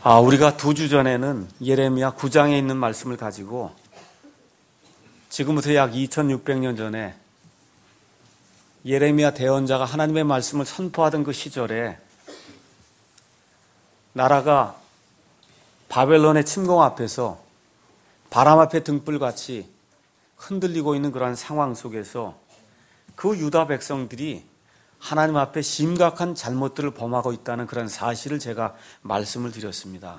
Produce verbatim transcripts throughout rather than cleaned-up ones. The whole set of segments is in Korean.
아, 우리가 두 주 전에는 예레미야 구 장에 있는 말씀을 가지고 지금부터 약 이천육백 년 전에 예레미야 대언자가 하나님의 말씀을 선포하던 그 시절에 나라가 바벨론의 침공 앞에서 바람 앞에 등불같이 흔들리고 있는 그러한 상황 속에서 그 유다 백성들이 하나님 앞에 심각한 잘못들을 범하고 있다는 그런 사실을 제가 말씀을 드렸습니다.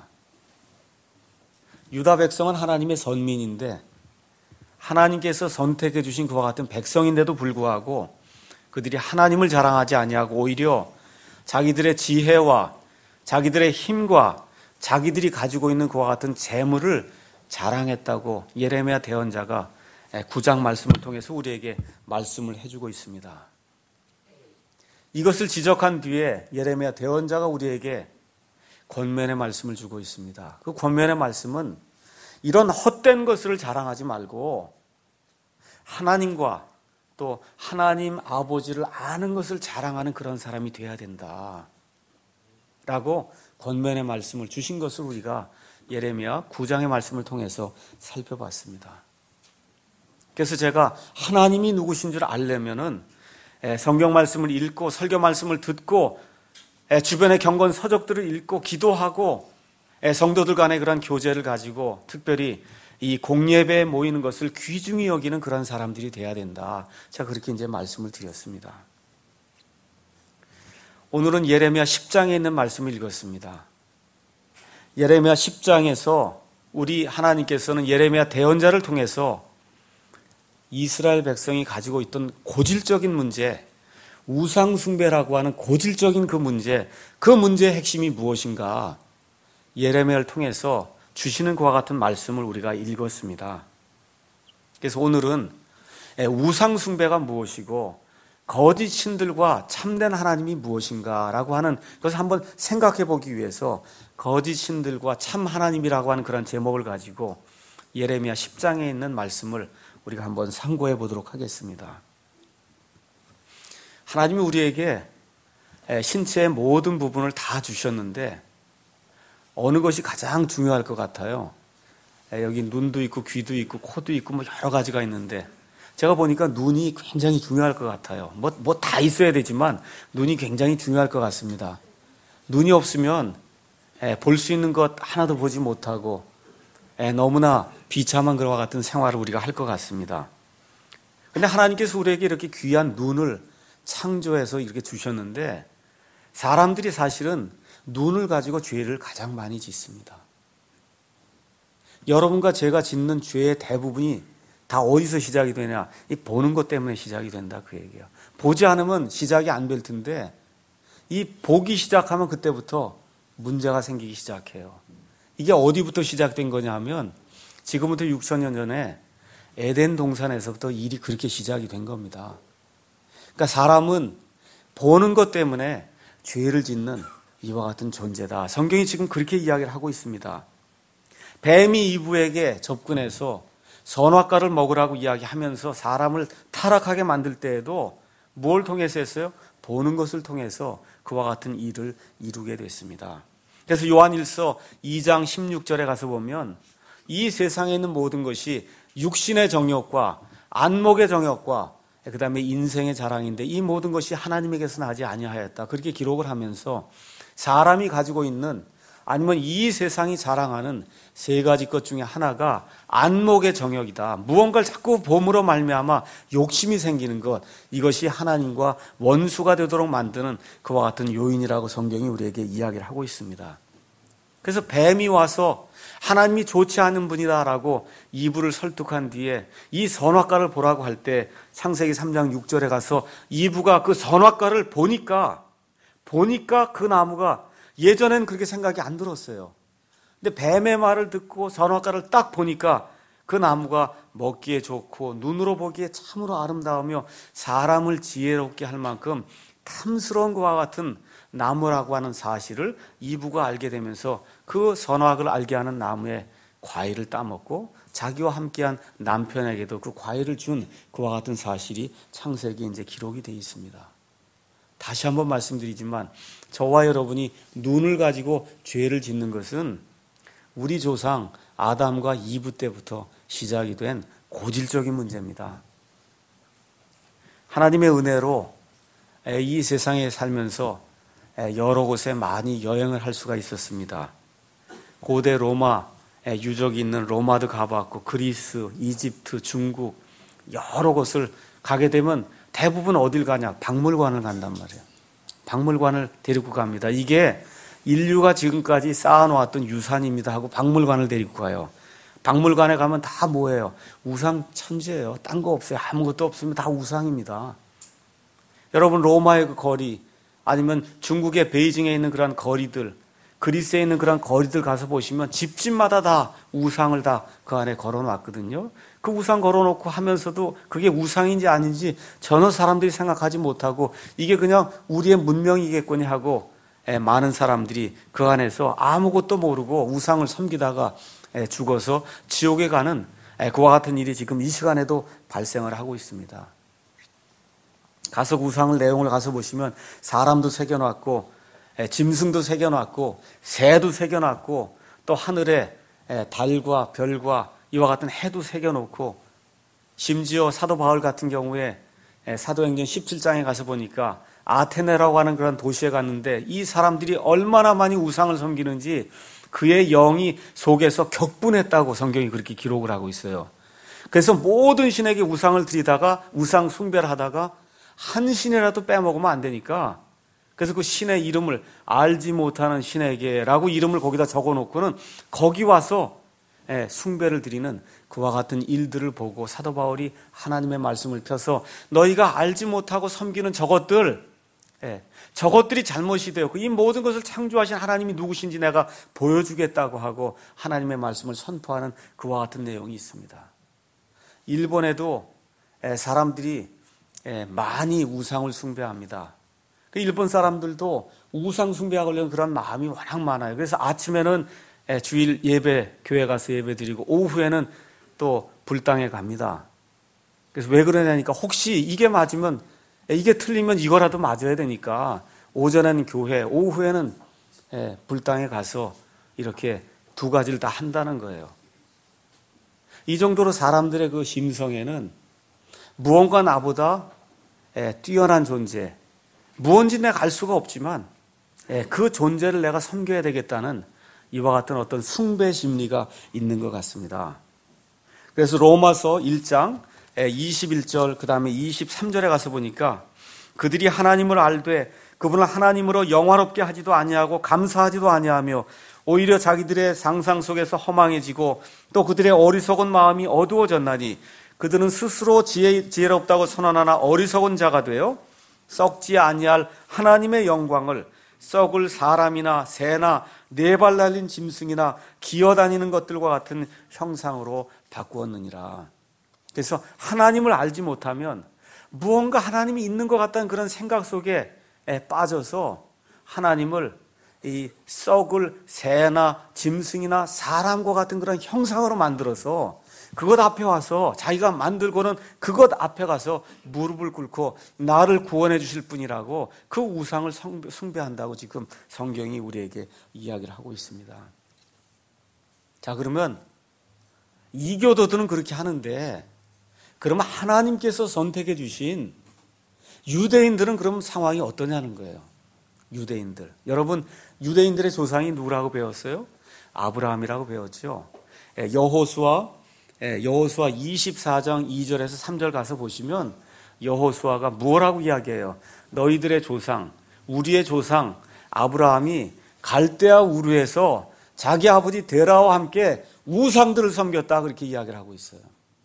유다 백성은 하나님의 선민인데 하나님께서 선택해 주신 그와 같은 백성인데도 불구하고 그들이 하나님을 자랑하지 아니하고 오히려 자기들의 지혜와 자기들의 힘과 자기들이 가지고 있는 그와 같은 재물을 자랑했다고 예레미야 대언자가 구 장 말씀을 통해서 우리에게 말씀을 해주고 있습니다. 이것을 지적한 뒤에 예레미야 대언자가 우리에게 권면의 말씀을 주고 있습니다. 그 권면의 말씀은 이런 헛된 것을 자랑하지 말고 하나님과 또 하나님 아버지를 아는 것을 자랑하는 그런 사람이 되어야 된다 라고 권면의 말씀을 주신 것을 우리가 예레미야 구 장의 말씀을 통해서 살펴봤습니다. 그래서 제가 하나님이 누구신 줄 알려면은 성경 말씀을 읽고 설교 말씀을 듣고 주변의 경건 서적들을 읽고 기도하고 성도들 간의 그런 교제를 가지고 특별히 이 공예배에 모이는 것을 귀중히 여기는 그런 사람들이 돼야 된다. 제가 그렇게 이제 말씀을 드렸습니다. 오늘은 예레미야 십 장에 있는 말씀을 읽었습니다. 예레미야 십 장에서 우리 하나님께서는 예레미야 대언자를 통해서 이스라엘 백성이 가지고 있던 고질적인 문제, 우상숭배라고 하는 고질적인 그 문제, 그 문제의 핵심이 무엇인가 예레미야를 통해서 주시는 그와 같은 말씀을 우리가 읽었습니다. 그래서 오늘은 우상숭배가 무엇이고 거짓 신들과 참된 하나님이 무엇인가라고 하는 것을 한번 생각해 보기 위해서 거짓 신들과 참 하나님이라고 하는 그런 제목을 가지고 예레미야 십 장에 있는 말씀을 우리가 한번 상고해 보도록 하겠습니다. 하나님이 우리에게 신체의 모든 부분을 다 주셨는데 어느 것이 가장 중요할 것 같아요? 여기 눈도 있고 귀도 있고 코도 있고 뭐 여러 가지가 있는데 제가 보니까 눈이 굉장히 중요할 것 같아요. 뭐, 뭐 다 있어야 되지만 눈이 굉장히 중요할 것 같습니다. 눈이 없으면 볼 수 있는 것 하나도 보지 못하고 너무나 비참한 그와 같은 생활을 우리가 할 것 같습니다. 그런데 하나님께서 우리에게 이렇게 귀한 눈을 창조해서 이렇게 주셨는데 사람들이 사실은 눈을 가지고 죄를 가장 많이 짓습니다. 여러분과 제가 짓는 죄의 대부분이 다 어디서 시작이 되냐? 이 보는 것 때문에 시작이 된다 그 얘기예요. 보지 않으면 시작이 안 될 텐데 이 보기 시작하면 그때부터 문제가 생기기 시작해요. 이게 어디부터 시작된 거냐 하면 지금부터 육천 년 전에 에덴 동산에서부터 일이 그렇게 시작이 된 겁니다. 그러니까 사람은 보는 것 때문에 죄를 짓는 이와 같은 존재다. 성경이 지금 그렇게 이야기를 하고 있습니다. 뱀이 이브에게 접근해서 선악과를 먹으라고 이야기하면서 사람을 타락하게 만들 때에도 뭘 통해서 했어요? 보는 것을 통해서 그와 같은 일을 이루게 됐습니다. 그래서 요한일서 이 장 십육 절에 가서 보면 이 세상에 있는 모든 것이 육신의 정욕과 안목의 정욕과 그 다음에 인생의 자랑인데 이 모든 것이 하나님에게서 나지 아니하였다. 그렇게 기록을 하면서 사람이 가지고 있는 아니면 이 세상이 자랑하는 세 가지 것 중에 하나가 안목의 정욕이다. 무언가를 자꾸 봄으로 말미암아 욕심이 생기는 것, 이것이 하나님과 원수가 되도록 만드는 그와 같은 요인이라고 성경이 우리에게 이야기를 하고 있습니다. 그래서 뱀이 와서 하나님이 좋지 않은 분이다라고 이브를 설득한 뒤에 이 선악과를 보라고 할 때 창세기 삼 장 육 절에 가서 이브가 그 선악과를 보니까 보니까 그 나무가 예전엔 그렇게 생각이 안 들었어요. 근데 뱀의 말을 듣고 선악과를 딱 보니까 그 나무가 먹기에 좋고 눈으로 보기에 참으로 아름다우며 사람을 지혜롭게 할 만큼 탐스러운 것과 같은 나무라고 하는 사실을 이브가 알게 되면서 그 선악을 알게 하는 나무의 과일을 따먹고 자기와 함께한 남편에게도 그 과일을 준 그와 같은 사실이 창세기에 이제 기록이 되어 있습니다. 다시 한번 말씀드리지만 저와 여러분이 눈을 가지고 죄를 짓는 것은 우리 조상 아담과 이브 때부터 시작이 된 고질적인 문제입니다. 하나님의 은혜로 이 세상에 살면서 여러 곳에 많이 여행을 할 수가 있었습니다. 고대 로마 유적이 있는 로마도 가봤고 그리스, 이집트, 중국 여러 곳을 가게 되면 대부분 어딜 가냐? 박물관을 간단 말이에요. 박물관을 데리고 갑니다. 이게 인류가 지금까지 쌓아놓았던 유산입니다 하고 박물관을 데리고 가요. 박물관에 가면 다 뭐예요? 우상 천지예요. 딴 거 없어요. 아무것도 없으면 다 우상입니다. 여러분 로마의 그 거리, 아니면 중국의 베이징에 있는 그런 거리들, 그리스에 있는 그런 거리들 가서 보시면 집집마다 다 우상을 다 그 안에 걸어놨거든요. 그 우상 걸어놓고 하면서도 그게 우상인지 아닌지 전혀 사람들이 생각하지 못하고 이게 그냥 우리의 문명이겠거니 하고 많은 사람들이 그 안에서 아무것도 모르고 우상을 섬기다가 죽어서 지옥에 가는 그와 같은 일이 지금 이 시간에도 발생을 하고 있습니다. 가서 우상을 내용을 가서 보시면 사람도 새겨놨고 짐승도 새겨놨고 새도 새겨놨고 또 하늘에 달과 별과 이와 같은 해도 새겨놓고 심지어 사도 바울 같은 경우에 사도행전 십칠 장에 가서 보니까 아테네라고 하는 그런 도시에 갔는데 이 사람들이 얼마나 많이 우상을 섬기는지 그의 영이 속에서 격분했다고 성경이 그렇게 기록을 하고 있어요. 그래서 모든 신에게 우상을 드리다가 우상 숭배를 하다가 한 신이라도 빼먹으면 안 되니까 그래서 그 신의 이름을 알지 못하는 신에게라고 이름을 거기다 적어놓고는 거기 와서 숭배를 드리는 그와 같은 일들을 보고 사도 바울이 하나님의 말씀을 펴서 너희가 알지 못하고 섬기는 저것들, 저것들이 잘못이 되었고 이 모든 것을 창조하신 하나님이 누구신지 내가 보여주겠다고 하고 하나님의 말씀을 선포하는 그와 같은 내용이 있습니다. 일본에도 사람들이 많이 우상을 숭배합니다. 일본 사람들도 우상 숭배하려는 그런 마음이 워낙 많아요. 그래서 아침에는 주일 예배, 교회 가서 예배 드리고 오후에는 또 불당에 갑니다. 그래서 왜 그러냐니까 혹시 이게 맞으면, 이게 틀리면 이거라도 맞아야 되니까 오전에는 교회, 오후에는 불당에 가서 이렇게 두 가지를 다 한다는 거예요. 이 정도로 사람들의 그 심성에는 무언가 나보다 뛰어난 존재, 무언지 내가 알 수가 없지만 그 존재를 내가 섬겨야 되겠다는 이와 같은 어떤 숭배 심리가 있는 것 같습니다. 그래서 로마서 일 장 이십일 절 그 다음에 이십삼 절에 가서 보니까 그들이 하나님을 알되 그분을 하나님으로 영화롭게 하지도 아니하고 감사하지도 아니하며 오히려 자기들의 상상 속에서 허망해지고 또 그들의 어리석은 마음이 어두워졌나니 그들은 스스로 지혜, 지혜롭다고 선언하나 어리석은 자가 되어 썩지 아니할 하나님의 영광을 썩을 사람이나 새나 네 발 달린 짐승이나 기어다니는 것들과 같은 형상으로 바꾸었느니라. 그래서 하나님을 알지 못하면 무언가 하나님이 있는 것 같다는 그런 생각 속에 빠져서 하나님을 이 썩을 새나 짐승이나 사람과 같은 그런 형상으로 만들어서 그것 앞에 와서 자기가 만들고는 그것 앞에 가서 무릎을 꿇고 나를 구원해 주실 분이라고 그 우상을 숭배한다고 지금 성경이 우리에게 이야기를 하고 있습니다. 자, 그러면 이교도들은 그렇게 하는데 그러면 하나님께서 선택해 주신 유대인들은 그럼 상황이 어떠냐는 거예요. 유대인들. 여러분 유대인들의 조상이 누구라고 배웠어요? 아브라함이라고 배웠죠. 여호수아 여호수아 이십사 장 이 절에서 삼 절 가서 보시면 여호수아가 뭐라고 이야기해요? 너희들의 조상, 우리의 조상 아브라함이 갈대아 우르에서 자기 아버지 데라와 함께 우상들을 섬겼다 그렇게 이야기를 하고 있어요.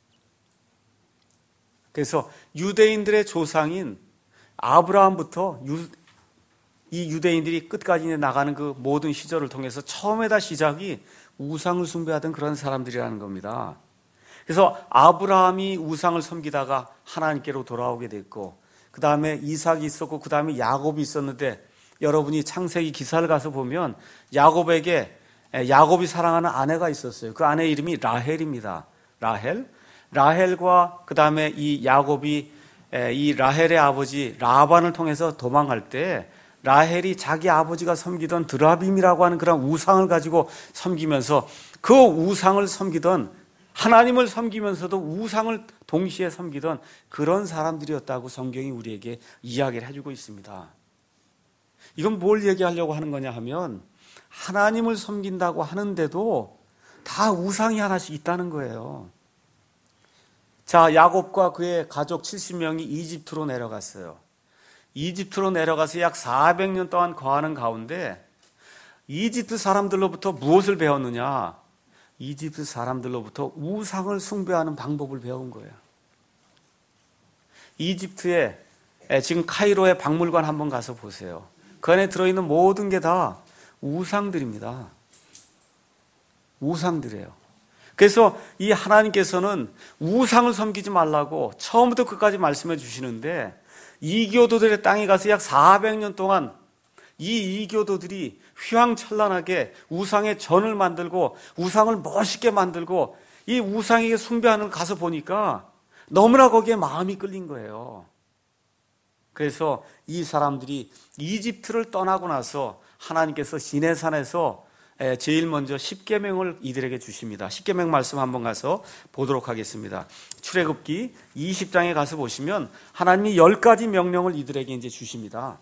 그래서 유대인들의 조상인 아브라함부터 유, 이 유대인들이 끝까지 나가는 그 모든 시절을 통해서 처음에다 시작이 우상을 숭배하던 그런 사람들이라는 겁니다. 그래서 아브라함이 우상을 섬기다가 하나님께로 돌아오게 됐고 그 다음에 이삭이 있었고 그 다음에 야곱이 있었는데 여러분이 창세기 기사를 가서 보면 야곱에게 야곱이 사랑하는 아내가 있었어요. 그 아내 이름이 라헬입니다. 라헬. 라헬과 그 다음에 이 야곱이 이 라헬의 아버지 라반을 통해서 도망갈 때 라헬이 자기 아버지가 섬기던 드라빔이라고 하는 그런 우상을 가지고 섬기면서 그 우상을 섬기던 하나님을 섬기면서도 우상을 동시에 섬기던 그런 사람들이었다고 성경이 우리에게 이야기를 해주고 있습니다. 이건 뭘 얘기하려고 하는 거냐 하면 하나님을 섬긴다고 하는데도 다 우상이 하나씩 있다는 거예요. 자, 야곱과 그의 가족 칠십 명이 이집트로 내려갔어요. 이집트로 내려가서 약 사백 년 동안 거하는 가운데 이집트 사람들로부터 무엇을 배웠느냐? 이집트 사람들로부터 우상을 숭배하는 방법을 배운 거예요. 이집트에 지금 카이로의 박물관 한번 가서 보세요. 그 안에 들어있는 모든 게 다 우상들입니다. 우상들이에요. 그래서 이 하나님께서는 우상을 섬기지 말라고 처음부터 끝까지 말씀해 주시는데 이교도들의 땅에 가서 약 사백 년 동안 이 이교도들이 휘황찬란하게 우상의 전을 만들고 우상을 멋있게 만들고 이 우상에게 숭배하는 걸 가서 보니까 너무나 거기에 마음이 끌린 거예요. 그래서 이 사람들이 이집트를 떠나고 나서 하나님께서 시내산에서 제일 먼저 십계명을 이들에게 주십니다. 십계명 말씀 한번 가서 보도록 하겠습니다. 출애굽기 이십 장에 가서 보시면 하나님이 열 가지 명령을 이들에게 이제 주십니다.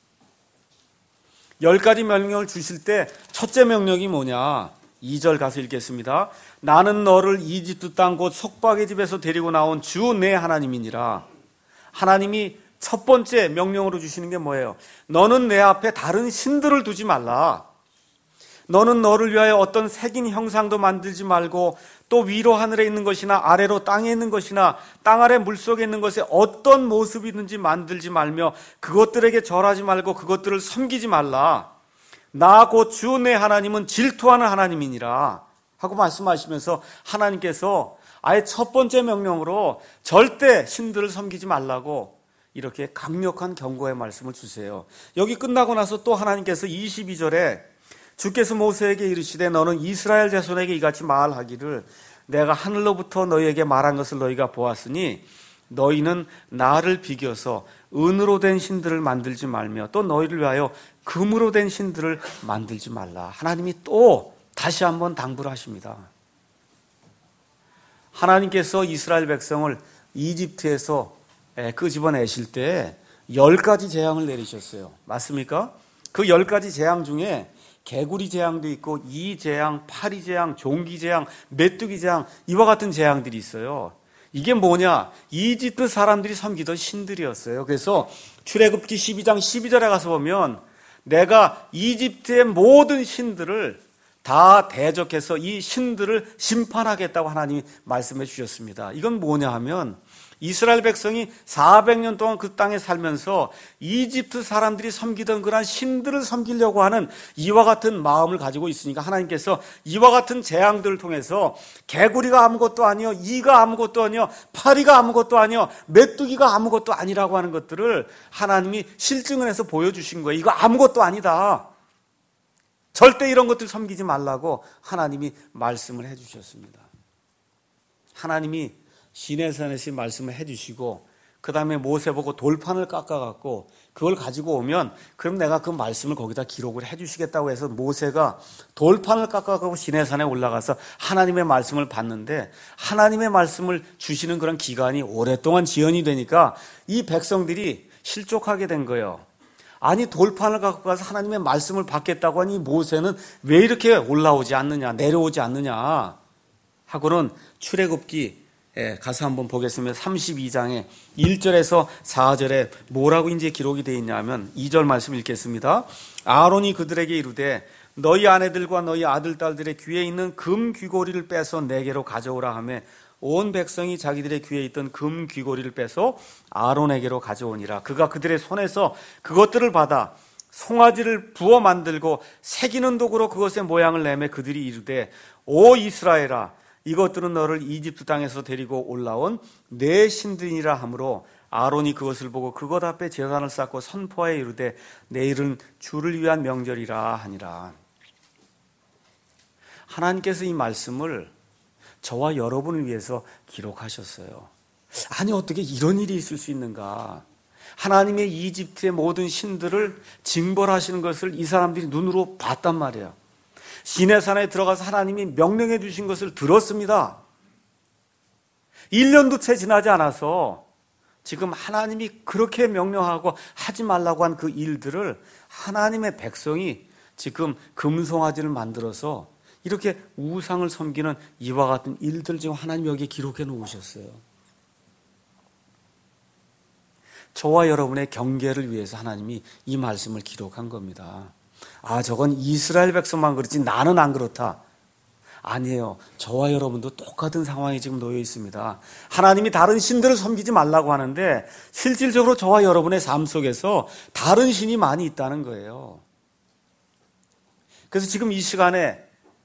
열 가지 명령을 주실 때 첫째 명령이 뭐냐? 이 절 가서 읽겠습니다. 나는 너를 이집트 땅 곧 속박의 집에서 데리고 나온 주 내 하나님이니라. 하나님이 첫 번째 명령으로 주시는 게 뭐예요? 너는 내 앞에 다른 신들을 두지 말라. 너는 너를 위하여 어떤 새긴 형상도 만들지 말고 또 위로 하늘에 있는 것이나 아래로 땅에 있는 것이나 땅 아래 물속에 있는 것에 어떤 모습이 있는지 만들지 말며 그것들에게 절하지 말고 그것들을 섬기지 말라. 나 곧 주 내 하나님은 질투하는 하나님이니라 하고 말씀하시면서 하나님께서 아예 첫 번째 명령으로 절대 신들을 섬기지 말라고 이렇게 강력한 경고의 말씀을 주세요. 여기 끝나고 나서 또 하나님께서 이십이 절에 주께서 모세에게 이르시되 너는 이스라엘 자손에게 이같이 말하기를 내가 하늘로부터 너희에게 말한 것을 너희가 보았으니 너희는 나를 비교서 은으로 된 신들을 만들지 말며 또 너희를 위하여 금으로 된 신들을 만들지 말라. 하나님이 또 다시 한번 당부를 하십니다. 하나님께서 이스라엘 백성을 이집트에서 끄집어내실 때 열 가지 재앙을 내리셨어요. 맞습니까? 그 열 가지 재앙 중에 개구리 재앙도 있고 이 재앙, 파리 재앙, 종기 재앙, 메뚜기 재앙 이와 같은 재앙들이 있어요. 이게 뭐냐? 이집트 사람들이 섬기던 신들이었어요. 그래서 출애굽기 십이 장 십이 절에 가서 보면 내가 이집트의 모든 신들을 다 대적해서 이 신들을 심판하겠다고 하나님이 말씀해 주셨습니다. 이건 뭐냐 하면 이스라엘 백성이 사백 년 동안 그 땅에 살면서 이집트 사람들이 섬기던 그런 신들을 섬기려고 하는 이와 같은 마음을 가지고 있으니까 하나님께서 이와 같은 재앙들을 통해서 개구리가 아무것도 아니요, 이가 아무것도 아니요, 파리가 아무것도 아니요, 메뚜기가 아무것도 아니라고 하는 것들을 하나님이 실증을 해서 보여주신 거예요. 이거 아무것도 아니다. 절대 이런 것들 섬기지 말라고 하나님이 말씀을 해주셨습니다. 하나님이 시내산에서 말씀을 해주시고 그 다음에 모세 보고 돌판을 깎아갖고 그걸 가지고 오면 그럼 내가 그 말씀을 거기다 기록을 해주시겠다고 해서 모세가 돌판을 깎아갖고 시내산에 올라가서 하나님의 말씀을 받는데 하나님의 말씀을 주시는 그런 기간이 오랫동안 지연이 되니까 이 백성들이 실족하게 된 거예요. 아니 돌판을 갖고 가서 하나님의 말씀을 받겠다고 하니 모세는 왜 이렇게 올라오지 않느냐, 내려오지 않느냐 하고는 출애굽기 가서 한번 보겠습니다. 삼십이 장에 일 절에서 사 절에 뭐라고 이제 기록이 되어 있냐면 이 절 말씀 읽겠습니다. 아론이 그들에게 이르되 너희 아내들과 너희 아들 딸들의 귀에 있는 금 귀고리를 빼서 내게로 가져오라 하며 온 백성이 자기들의 귀에 있던 금 귀고리를 빼서 아론에게로 가져오니라. 그가 그들의 손에서 그것들을 받아 송아지를 부어 만들고 새기는 도구로 그것의 모양을 내매 그들이 이르되 오 이스라엘아 이것들은 너를 이집트 땅에서 데리고 올라온 내 신들이라 하므로 아론이 그것을 보고 그것 앞에 제단을 쌓고 선포하여 이르되 내일은 주를 위한 명절이라 하니라. 하나님께서 이 말씀을 저와 여러분을 위해서 기록하셨어요. 아니 어떻게 이런 일이 있을 수 있는가? 하나님의 이집트의 모든 신들을 징벌하시는 것을 이 사람들이 눈으로 봤단 말이에요. 시내산에 들어가서 하나님이 명령해 주신 것을 들었습니다. 일 년도 채 지나지 않아서 지금 하나님이 그렇게 명령하고 하지 말라고 한 그 일들을 하나님의 백성이 지금 금송아지를 만들어서 이렇게 우상을 섬기는 이와 같은 일들 지금 하나님 여기에 기록해 놓으셨어요. 저와 여러분의 경계를 위해서 하나님이 이 말씀을 기록한 겁니다. 아, 저건 이스라엘 백성만 그렇지 나는 안 그렇다. 아니에요. 저와 여러분도 똑같은 상황이 지금 놓여 있습니다. 하나님이 다른 신들을 섬기지 말라고 하는데 실질적으로 저와 여러분의 삶 속에서 다른 신이 많이 있다는 거예요. 그래서 지금 이 시간에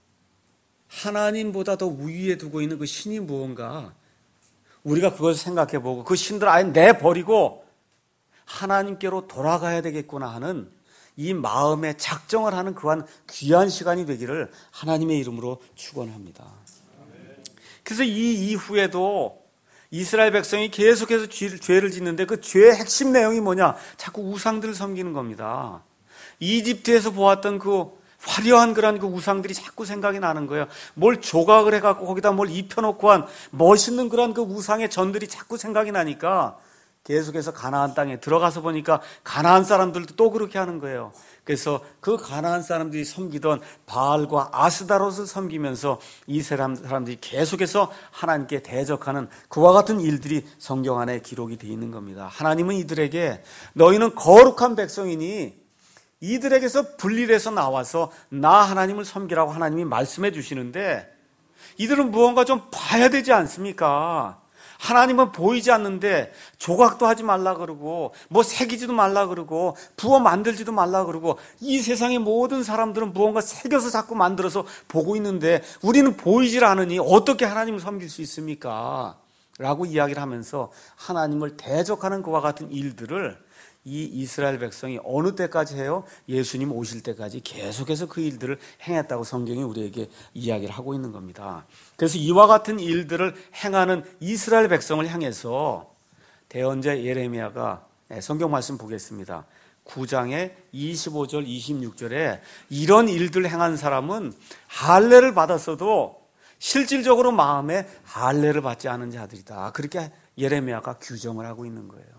하나님보다 더 우위에 두고 있는 그 신이 무언가 우리가 그걸 생각해 보고 그 신들 아예 내버리고 하나님께로 돌아가야 되겠구나 하는 이 마음의 작정을 하는 그한 귀한 시간이 되기를 하나님의 이름으로 축원합니다. 그래서 이 이후에도 이스라엘 백성이 계속해서 죄를 짓는데 그 죄의 핵심 내용이 뭐냐? 자꾸 우상들을 섬기는 겁니다. 이집트에서 보았던 그 화려한 그런 그 우상들이 자꾸 생각이 나는 거예요. 뭘 조각을 해갖고 거기다 뭘 입혀놓고 한 멋있는 그런 그 우상의 전들이 자꾸 생각이 나니까 계속해서 가나안 땅에 들어가서 보니까 가나안 사람들도 또 그렇게 하는 거예요. 그래서 그 가나안 사람들이 섬기던 바알과 아스다롯을 섬기면서 이 사람들이 계속해서 하나님께 대적하는 그와 같은 일들이 성경 안에 기록이 되어 있는 겁니다. 하나님은 이들에게 너희는 거룩한 백성이니 이들에게서 분리돼서 나와서 나 하나님을 섬기라고 하나님이 말씀해 주시는데 이들은 무언가 좀 봐야 되지 않습니까? 하나님은 보이지 않는데 조각도 하지 말라 그러고 뭐 새기지도 말라 그러고 부어 만들지도 말라 그러고 이 세상의 모든 사람들은 무언가 새겨서 자꾸 만들어서 보고 있는데 우리는 보이질 않으니 어떻게 하나님을 섬길 수 있습니까? 라고 이야기를 하면서 하나님을 대적하는 그와 같은 일들을 이 이스라엘 백성이 어느 때까지 해요? 예수님 오실 때까지 계속해서 그 일들을 행했다고 성경이 우리에게 이야기를 하고 있는 겁니다. 그래서 이와 같은 일들을 행하는 이스라엘 백성을 향해서 대언자 예레미야가 성경 말씀 보겠습니다. 구 장의 이십오 절 이십육 절에 이런 일들을 행한 사람은 할례를 받았어도 실질적으로 마음에 할례를 받지 않은 자들이다. 그렇게 예레미야가 규정을 하고 있는 거예요.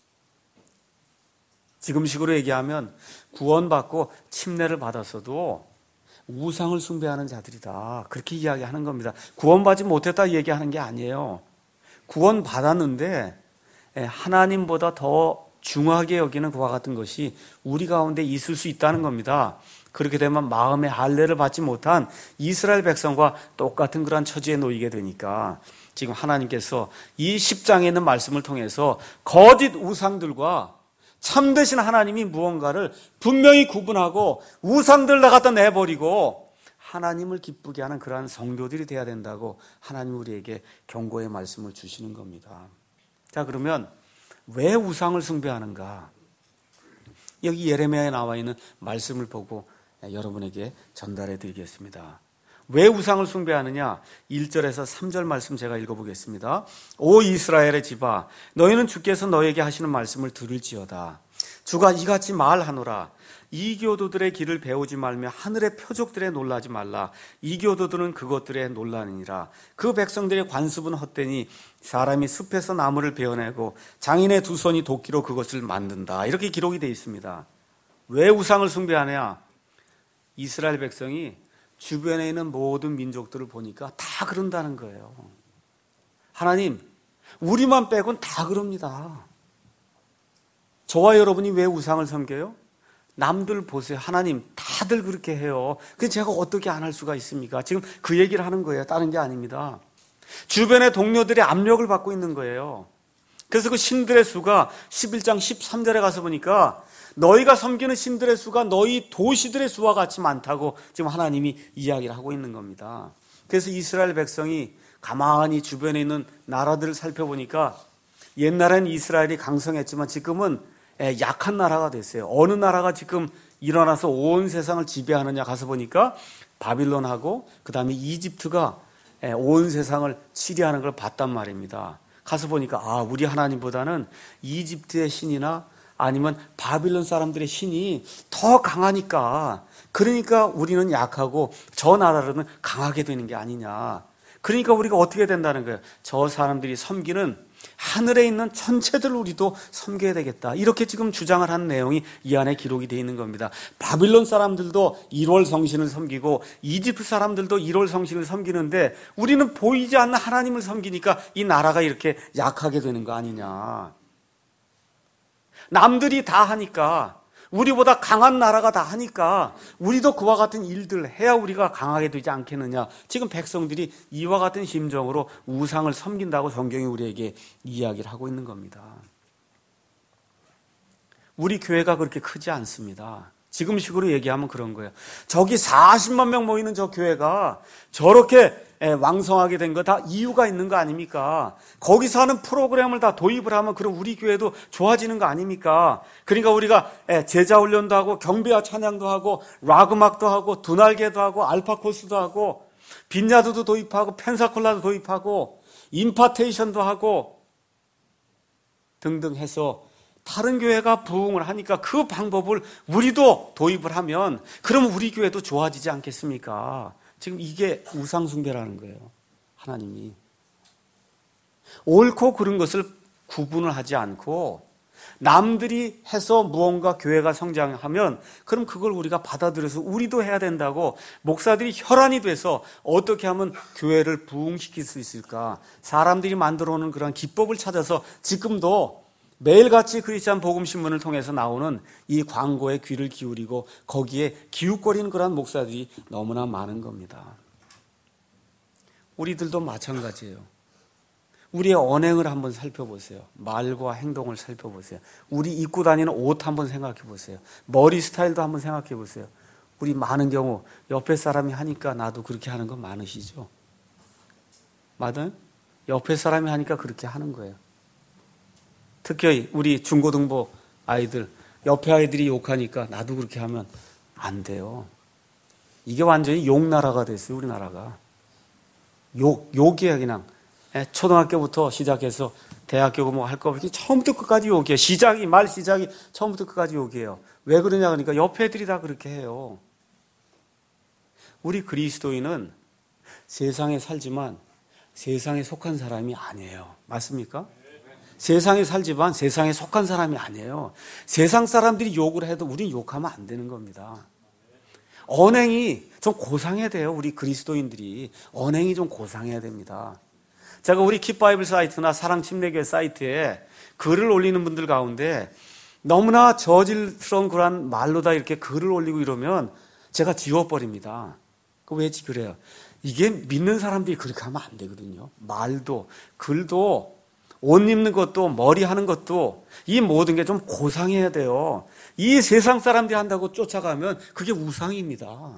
지금식으로 얘기하면 구원받고 침례를 받았어도 우상을 숭배하는 자들이다. 그렇게 이야기하는 겁니다. 구원받지 못했다 얘기하는 게 아니에요. 구원받았는데 하나님보다 더 중하게 여기는 그와 같은 것이 우리 가운데 있을 수 있다는 겁니다. 그렇게 되면 마음의 할례를 받지 못한 이스라엘 백성과 똑같은 그런 처지에 놓이게 되니까 지금 하나님께서 이 십 장에 있는 말씀을 통해서 거짓 우상들과 참되신 하나님이 무언가를 분명히 구분하고 우상들 다 갖다 내버리고 하나님을 기쁘게 하는 그러한 성도들이 돼야 된다고 하나님 우리에게 경고의 말씀을 주시는 겁니다. 자, 그러면 왜 우상을 숭배하는가? 여기 예레미야에 나와 있는 말씀을 보고 여러분에게 전달해 드리겠습니다. 왜 우상을 숭배하느냐? 일 절에서 삼 절 말씀 제가 읽어보겠습니다. 오 이스라엘의 집아, 너희는 주께서 너에게 하시는 말씀을 들을지어다. 주가 이같이 말하노라. 이교도들의 길을 배우지 말며 하늘의 표적들에 놀라지 말라. 이교도들은 그것들에 놀라느니라. 그 백성들의 관습은 헛되니 사람이 숲에서 나무를 베어내고 장인의 두 손이 도끼로 그것을 만든다. 이렇게 기록이 되어 있습니다. 왜 우상을 숭배하냐? 이스라엘 백성이 주변에 있는 모든 민족들을 보니까 다 그런다는 거예요. 하나님, 우리만 빼곤 다 그럽니다. 저와 여러분이 왜 우상을 섬겨요? 남들 보세요. 하나님, 다들 그렇게 해요. 그래서 제가 어떻게 안 할 수가 있습니까? 지금 그 얘기를 하는 거예요. 다른 게 아닙니다. 주변의 동료들의 압력을 받고 있는 거예요. 그래서 그 신들의 수가 십일 장 십삼 절에 가서 보니까 너희가 섬기는 신들의 수가 너희 도시들의 수와 같이 많다고 지금 하나님이 이야기를 하고 있는 겁니다. 그래서 이스라엘 백성이 가만히 주변에 있는 나라들을 살펴보니까 옛날엔 이스라엘이 강성했지만 지금은 약한 나라가 됐어요. 어느 나라가 지금 일어나서 온 세상을 지배하느냐 가서 보니까 바빌론하고 그 다음에 이집트가 온 세상을 치리하는 걸 봤단 말입니다. 가서 보니까 아, 우리 하나님보다는 이집트의 신이나 아니면 바빌론 사람들의 신이 더 강하니까, 그러니까 우리는 약하고 저 나라로는 강하게 되는 게 아니냐. 그러니까 우리가 어떻게 된다는 거예요? 저 사람들이 섬기는 하늘에 있는 천체들 우리도 섬겨야 되겠다. 이렇게 지금 주장을 하는 내용이 이 안에 기록이 되어 있는 겁니다. 바빌론 사람들도 일월 성신을 섬기고 이집트 사람들도 일월 성신을 섬기는데 우리는 보이지 않는 하나님을 섬기니까 이 나라가 이렇게 약하게 되는 거 아니냐. 남들이 다 하니까, 우리보다 강한 나라가 다 하니까 우리도 그와 같은 일들을 해야 우리가 강하게 되지 않겠느냐. 지금 백성들이 이와 같은 심정으로 우상을 섬긴다고 성경이 우리에게 이야기를 하고 있는 겁니다. 우리 교회가 그렇게 크지 않습니다. 지금 식으로 얘기하면 그런 거예요. 저기 사십만 명 모이는 저 교회가 저렇게 왕성하게 된 거 다 이유가 있는 거 아닙니까? 거기서 하는 프로그램을 다 도입을 하면 그럼 우리 교회도 좋아지는 거 아닙니까? 그러니까 우리가 제자 훈련도 하고 경배와 찬양도 하고 락 음악도 하고 두날개도 하고 알파 코스도 하고 빈야드도 도입하고 펜사콜라도 도입하고 임파테이션도 하고 등등 해서 다른 교회가 부흥을 하니까 그 방법을 우리도 도입을 하면 그럼 우리 교회도 좋아지지 않겠습니까? 지금 이게 우상숭배라는 거예요. 하나님이 옳고 그른 것을 구분을 하지 않고 남들이 해서 무언가 교회가 성장하면 그럼 그걸 우리가 받아들여서 우리도 해야 된다고 목사들이 혈안이 돼서 어떻게 하면 교회를 부흥시킬 수 있을까? 사람들이 만들어 오는 그런 기법을 찾아서 지금도 매일같이 크리스찬 복음신문을 통해서 나오는 이 광고에 귀를 기울이고 거기에 기웃거리는 그런 목사들이 너무나 많은 겁니다. 우리들도 마찬가지예요. 우리의 언행을 한번 살펴보세요. 말과 행동을 살펴보세요. 우리 입고 다니는 옷 한번 생각해 보세요. 머리 스타일도 한번 생각해 보세요. 우리 많은 경우 옆에 사람이 하니까 나도 그렇게 하는 거 많으시죠? 맞아요? 옆에 사람이 하니까 그렇게 하는 거예요. 특히 우리 중고등부 아이들, 옆에 아이들이 욕하니까 나도 그렇게 하면 안 돼요. 이게 완전히 욕나라가 됐어요, 우리나라가. 욕, 욕이에요, 그냥. 초등학교부터 시작해서 대학교 뭐 할 거 없이 처음부터 끝까지 욕이에요. 시작이, 말 시작이 처음부터 끝까지 욕이에요. 왜 그러냐 그러니까 옆에 애들이 다 그렇게 해요. 우리 그리스도인은 세상에 살지만 세상에 속한 사람이 아니에요. 맞습니까? 세상에 살지만 세상에 속한 사람이 아니에요. 세상 사람들이 욕을 해도 우리는 욕하면 안 되는 겁니다. 언행이 좀 고상해야 돼요. 우리 그리스도인들이 언행이 좀 고상해야 됩니다. 제가 우리 킵바이블 사이트나 사랑침례교회 사이트에 글을 올리는 분들 가운데 너무나 저질스러운 그런 말로다 이렇게 글을 올리고 이러면 제가 지워버립니다. 왜 그래요? 이게 믿는 사람들이 그렇게 하면 안 되거든요. 말도 글도 옷 입는 것도 머리 하는 것도 이 모든 게 좀 고상해야 돼요. 이 세상 사람들이 한다고 쫓아가면 그게 우상입니다.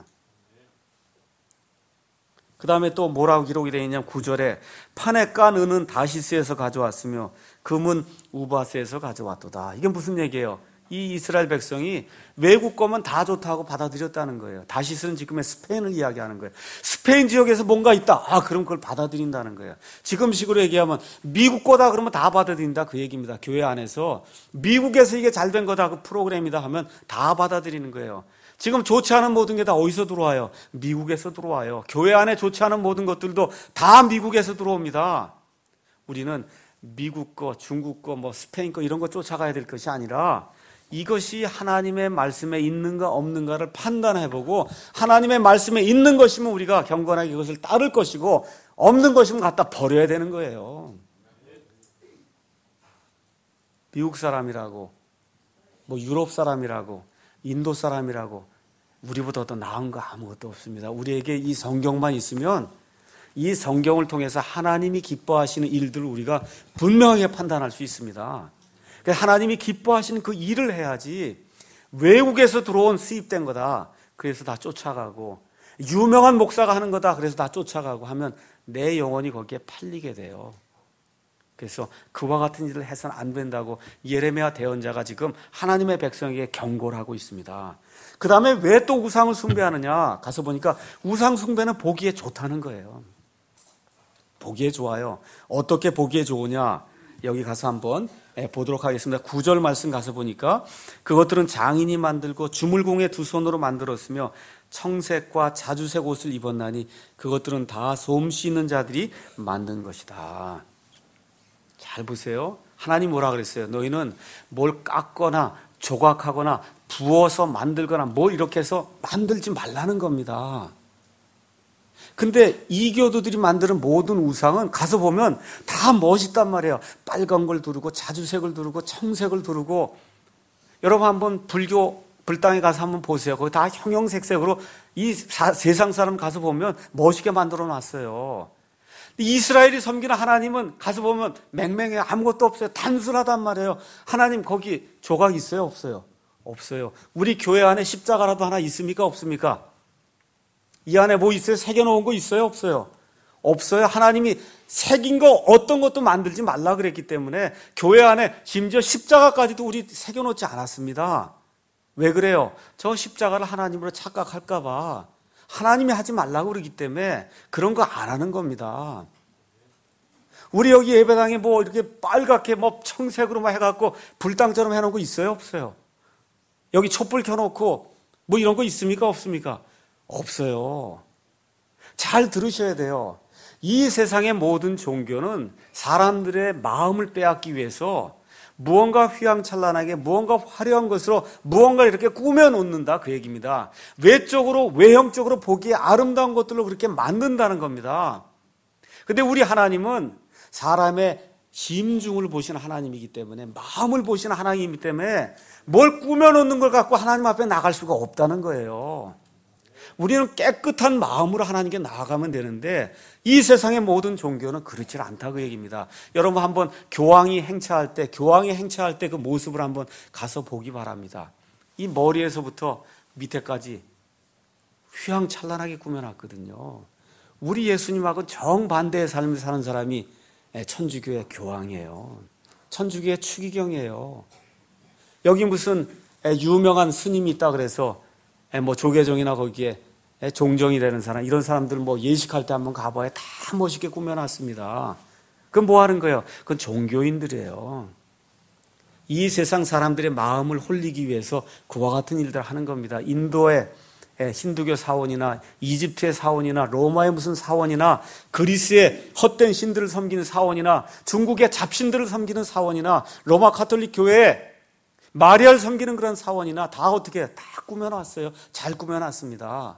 그 다음에 또 뭐라고 기록이 되어 있냐면 구 절에 판에 깐 은은 다시스에서 가져왔으며 금은 우바스에서 가져왔도다. 이게 무슨 얘기예요? 이 이스라엘 백성이 외국 거면 다 좋다고 받아들였다는 거예요. 다시스는 지금의 스페인을 이야기하는 거예요. 스페인 지역에서 뭔가 있다. 아, 그럼 그걸 받아들인다는 거예요. 지금식으로 얘기하면 미국 거다 그러면 다 받아들인다 그 얘기입니다. 교회 안에서 미국에서 이게 잘된 거다 그 프로그램이다 하면 다 받아들이는 거예요. 지금 좋지 않은 모든 게 다 어디서 들어와요? 미국에서 들어와요. 교회 안에 좋지 않은 모든 것들도 다 미국에서 들어옵니다. 우리는 미국 거, 중국 거, 뭐 스페인 거 이런 거 쫓아가야 될 것이 아니라 이것이 하나님의 말씀에 있는가 없는가를 판단해보고 하나님의 말씀에 있는 것이면 우리가 경건하게 그것을 따를 것이고 없는 것이면 갖다 버려야 되는 거예요. 미국 사람이라고 뭐 유럽 사람이라고 인도 사람이라고 우리보다 더 나은 거 아무것도 없습니다. 우리에게 이 성경만 있으면 이 성경을 통해서 하나님이 기뻐하시는 일들을 우리가 분명하게 판단할 수 있습니다. 하나님이 기뻐하시는 그 일을 해야지 외국에서 들어온 수입된 거다 그래서 다 쫓아가고 유명한 목사가 하는 거다 그래서 다 쫓아가고 하면 내 영혼이 거기에 팔리게 돼요. 그래서 그와 같은 일을 해서는 안 된다고 예레미야 대언자가 지금 하나님의 백성에게 경고를 하고 있습니다. 그 다음에 왜 또 우상을 숭배하느냐 가서 보니까 우상 숭배는 보기에 좋다는 거예요. 보기에 좋아요. 어떻게 보기에 좋으냐? 여기 가서 한번 보도록 하겠습니다. 구 절 말씀 가서 보니까 그것들은 장인이 만들고 주물공의 두 손으로 만들었으며 청색과 자주색 옷을 입었나니 그것들은 다 솜씨 있는 자들이 만든 것이다. 잘 보세요. 하나님 뭐라 그랬어요? 너희는 뭘 깎거나 조각하거나 부어서 만들거나 뭘 이렇게 해서 만들지 말라는 겁니다. 근데 이교도들이 만드는 모든 우상은 가서 보면 다 멋있단 말이에요. 빨간 걸 두르고 자주색을 두르고 청색을 두르고. 여러분 한번 불교 불당에 가서 한번 보세요. 거기 다 형형색색으로 이 사, 세상 사람 가서 보면 멋있게 만들어 놨어요. 이스라엘이 섬기는 하나님은 가서 보면 맹맹해. 아무것도 없어요. 단순하단 말이에요. 하나님 거기 조각 있어요? 없어요? 없어요. 우리 교회 안에 십자가라도 하나 있습니까? 없습니까? 이 안에 뭐 있어요? 새겨놓은 거 있어요? 없어요? 없어요. 하나님이 새긴 거 어떤 것도 만들지 말라 그랬기 때문에 교회 안에 심지어 십자가까지도 우리 새겨놓지 않았습니다. 왜 그래요? 저 십자가를 하나님으로 착각할까 봐 하나님이 하지 말라고 그러기 때문에 그런 거 안 하는 겁니다. 우리 여기 예배당에 뭐 이렇게 빨갛게 뭐 청색으로만 해갖고 불당처럼 해놓은 거 있어요? 없어요? 여기 촛불 켜놓고 뭐 이런 거 있습니까? 없습니까? 없어요. 잘 들으셔야 돼요. 이 세상의 모든 종교는 사람들의 마음을 빼앗기 위해서 무언가 휘황찬란하게 무언가 화려한 것으로 무언가 이렇게 꾸며놓는다 그 얘기입니다. 외적으로 외형적으로 보기에 아름다운 것들로 그렇게 만든다는 겁니다. 근데 우리 하나님은 사람의 심중을 보시는 하나님이기 때문에 마음을 보시는 하나님이기 때문에 뭘 꾸며놓는 걸 갖고 하나님 앞에 나갈 수가 없다는 거예요. 우리는 깨끗한 마음으로 하나님께 나아가면 되는데 이 세상의 모든 종교는 그렇지 않다 그 얘기입니다. 여러분 한번 교황이 행차할 때 교황이 행차할 때 그 모습을 한번 가서 보기 바랍니다. 이 머리에서부터 밑에까지 휘황찬란하게 꾸며놨거든요. 우리 예수님하고 정반대의 삶을 사는 사람이 천주교의 교황이에요. 천주교의 추기경이에요. 여기 무슨 유명한 스님이 있다 그래서 뭐 조계종이나 거기에 종정이 되는 사람, 이런 사람들은 뭐 예식할 때 한번 가봐야 다 멋있게 꾸며놨습니다. 그건 뭐 하는 거예요? 그건 종교인들이에요. 이 세상 사람들의 마음을 홀리기 위해서 그와 같은 일들을 하는 겁니다. 인도의 힌두교 사원이나 이집트의 사원이나 로마의 무슨 사원이나 그리스의 헛된 신들을 섬기는 사원이나 중국의 잡신들을 섬기는 사원이나 로마 가톨릭 교회에 마리아를 섬기는 그런 사원이나 다 어떻게 다 꾸며놨어요. 잘 꾸며놨습니다.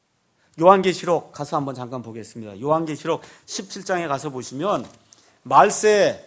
요한계시록 가서 한번 잠깐 보겠습니다. 요한계시록 십칠 장에 가서 보시면 말세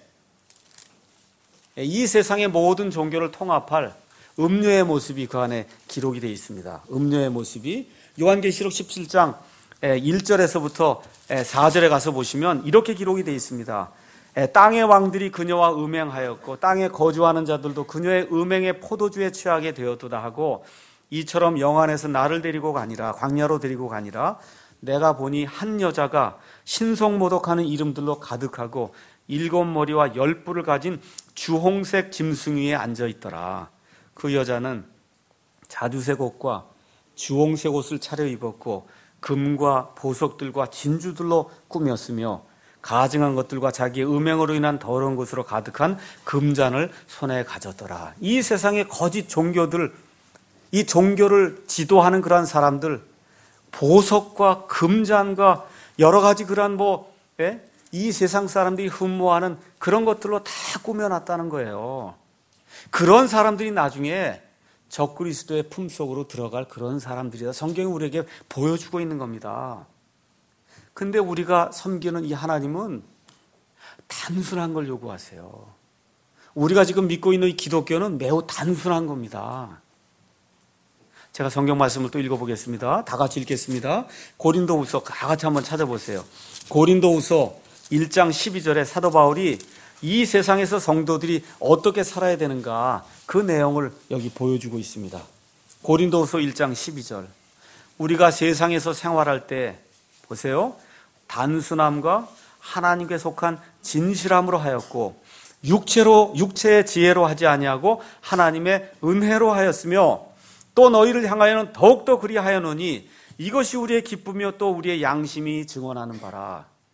이 세상의 모든 종교를 통합할 음료의 모습이 그 안에 기록이 되어 있습니다. 음료의 모습이 요한계시록 십칠 장 일 절에서부터 사 절에 가서 보시면 이렇게 기록이 되어 있습니다. 땅의 왕들이 그녀와 음행하였고 땅에 거주하는 자들도 그녀의 음행의 포도주에 취하게 되었도다 하고 이처럼 영안에서 나를 데리고 가니라 광야로 데리고 가니라 내가 보니 한 여자가 신성모독하는 이름들로 가득하고 일곱 머리와 열 뿔을 가진 주홍색 짐승 위에 앉아있더라. 그 여자는 자주색 옷과 주홍색 옷을 차려입었고 금과 보석들과 진주들로 꾸몄으며 가증한 것들과 자기의 음행으로 인한 더러운 것으로 가득한 금잔을 손에 가졌더라. 이 세상의 거짓 종교들, 이 종교를 지도하는 그러한 사람들, 보석과 금잔과 여러 가지 그러한 뭐, 예? 이 세상 사람들이 흠모하는 그런 것들로 다 꾸며놨다는 거예요. 그런 사람들이 나중에 적그리스도의 품속으로 들어갈 그런 사람들이다. 성경이 우리에게 보여주고 있는 겁니다. 근데 우리가 섬기는 이 하나님은 단순한 걸 요구하세요. 우리가 지금 믿고 있는 이 기독교는 매우 단순한 겁니다. 제가 성경 말씀을 또 읽어보겠습니다. 다 같이 읽겠습니다. 고린도후서 다 같이 한번 찾아보세요. 고린도후서 일 장 십이 절에 사도 바울이 이 세상에서 성도들이 어떻게 살아야 되는가 그 내용을 여기 보여주고 있습니다. 고린도후서 일 장 십이 절. 우리가 세상에서 생활할 때 보세요. 단순함과 하나님께 속한 진실함으로 하였고 육체로 육체의 지혜로 하지 아니하고 하나님의 은혜로 하였으며 또 너희를 향하여는 더욱더 그리하여노니 이것이 우리의 기쁨이요 또 우리의 양심이 증언하는 바라.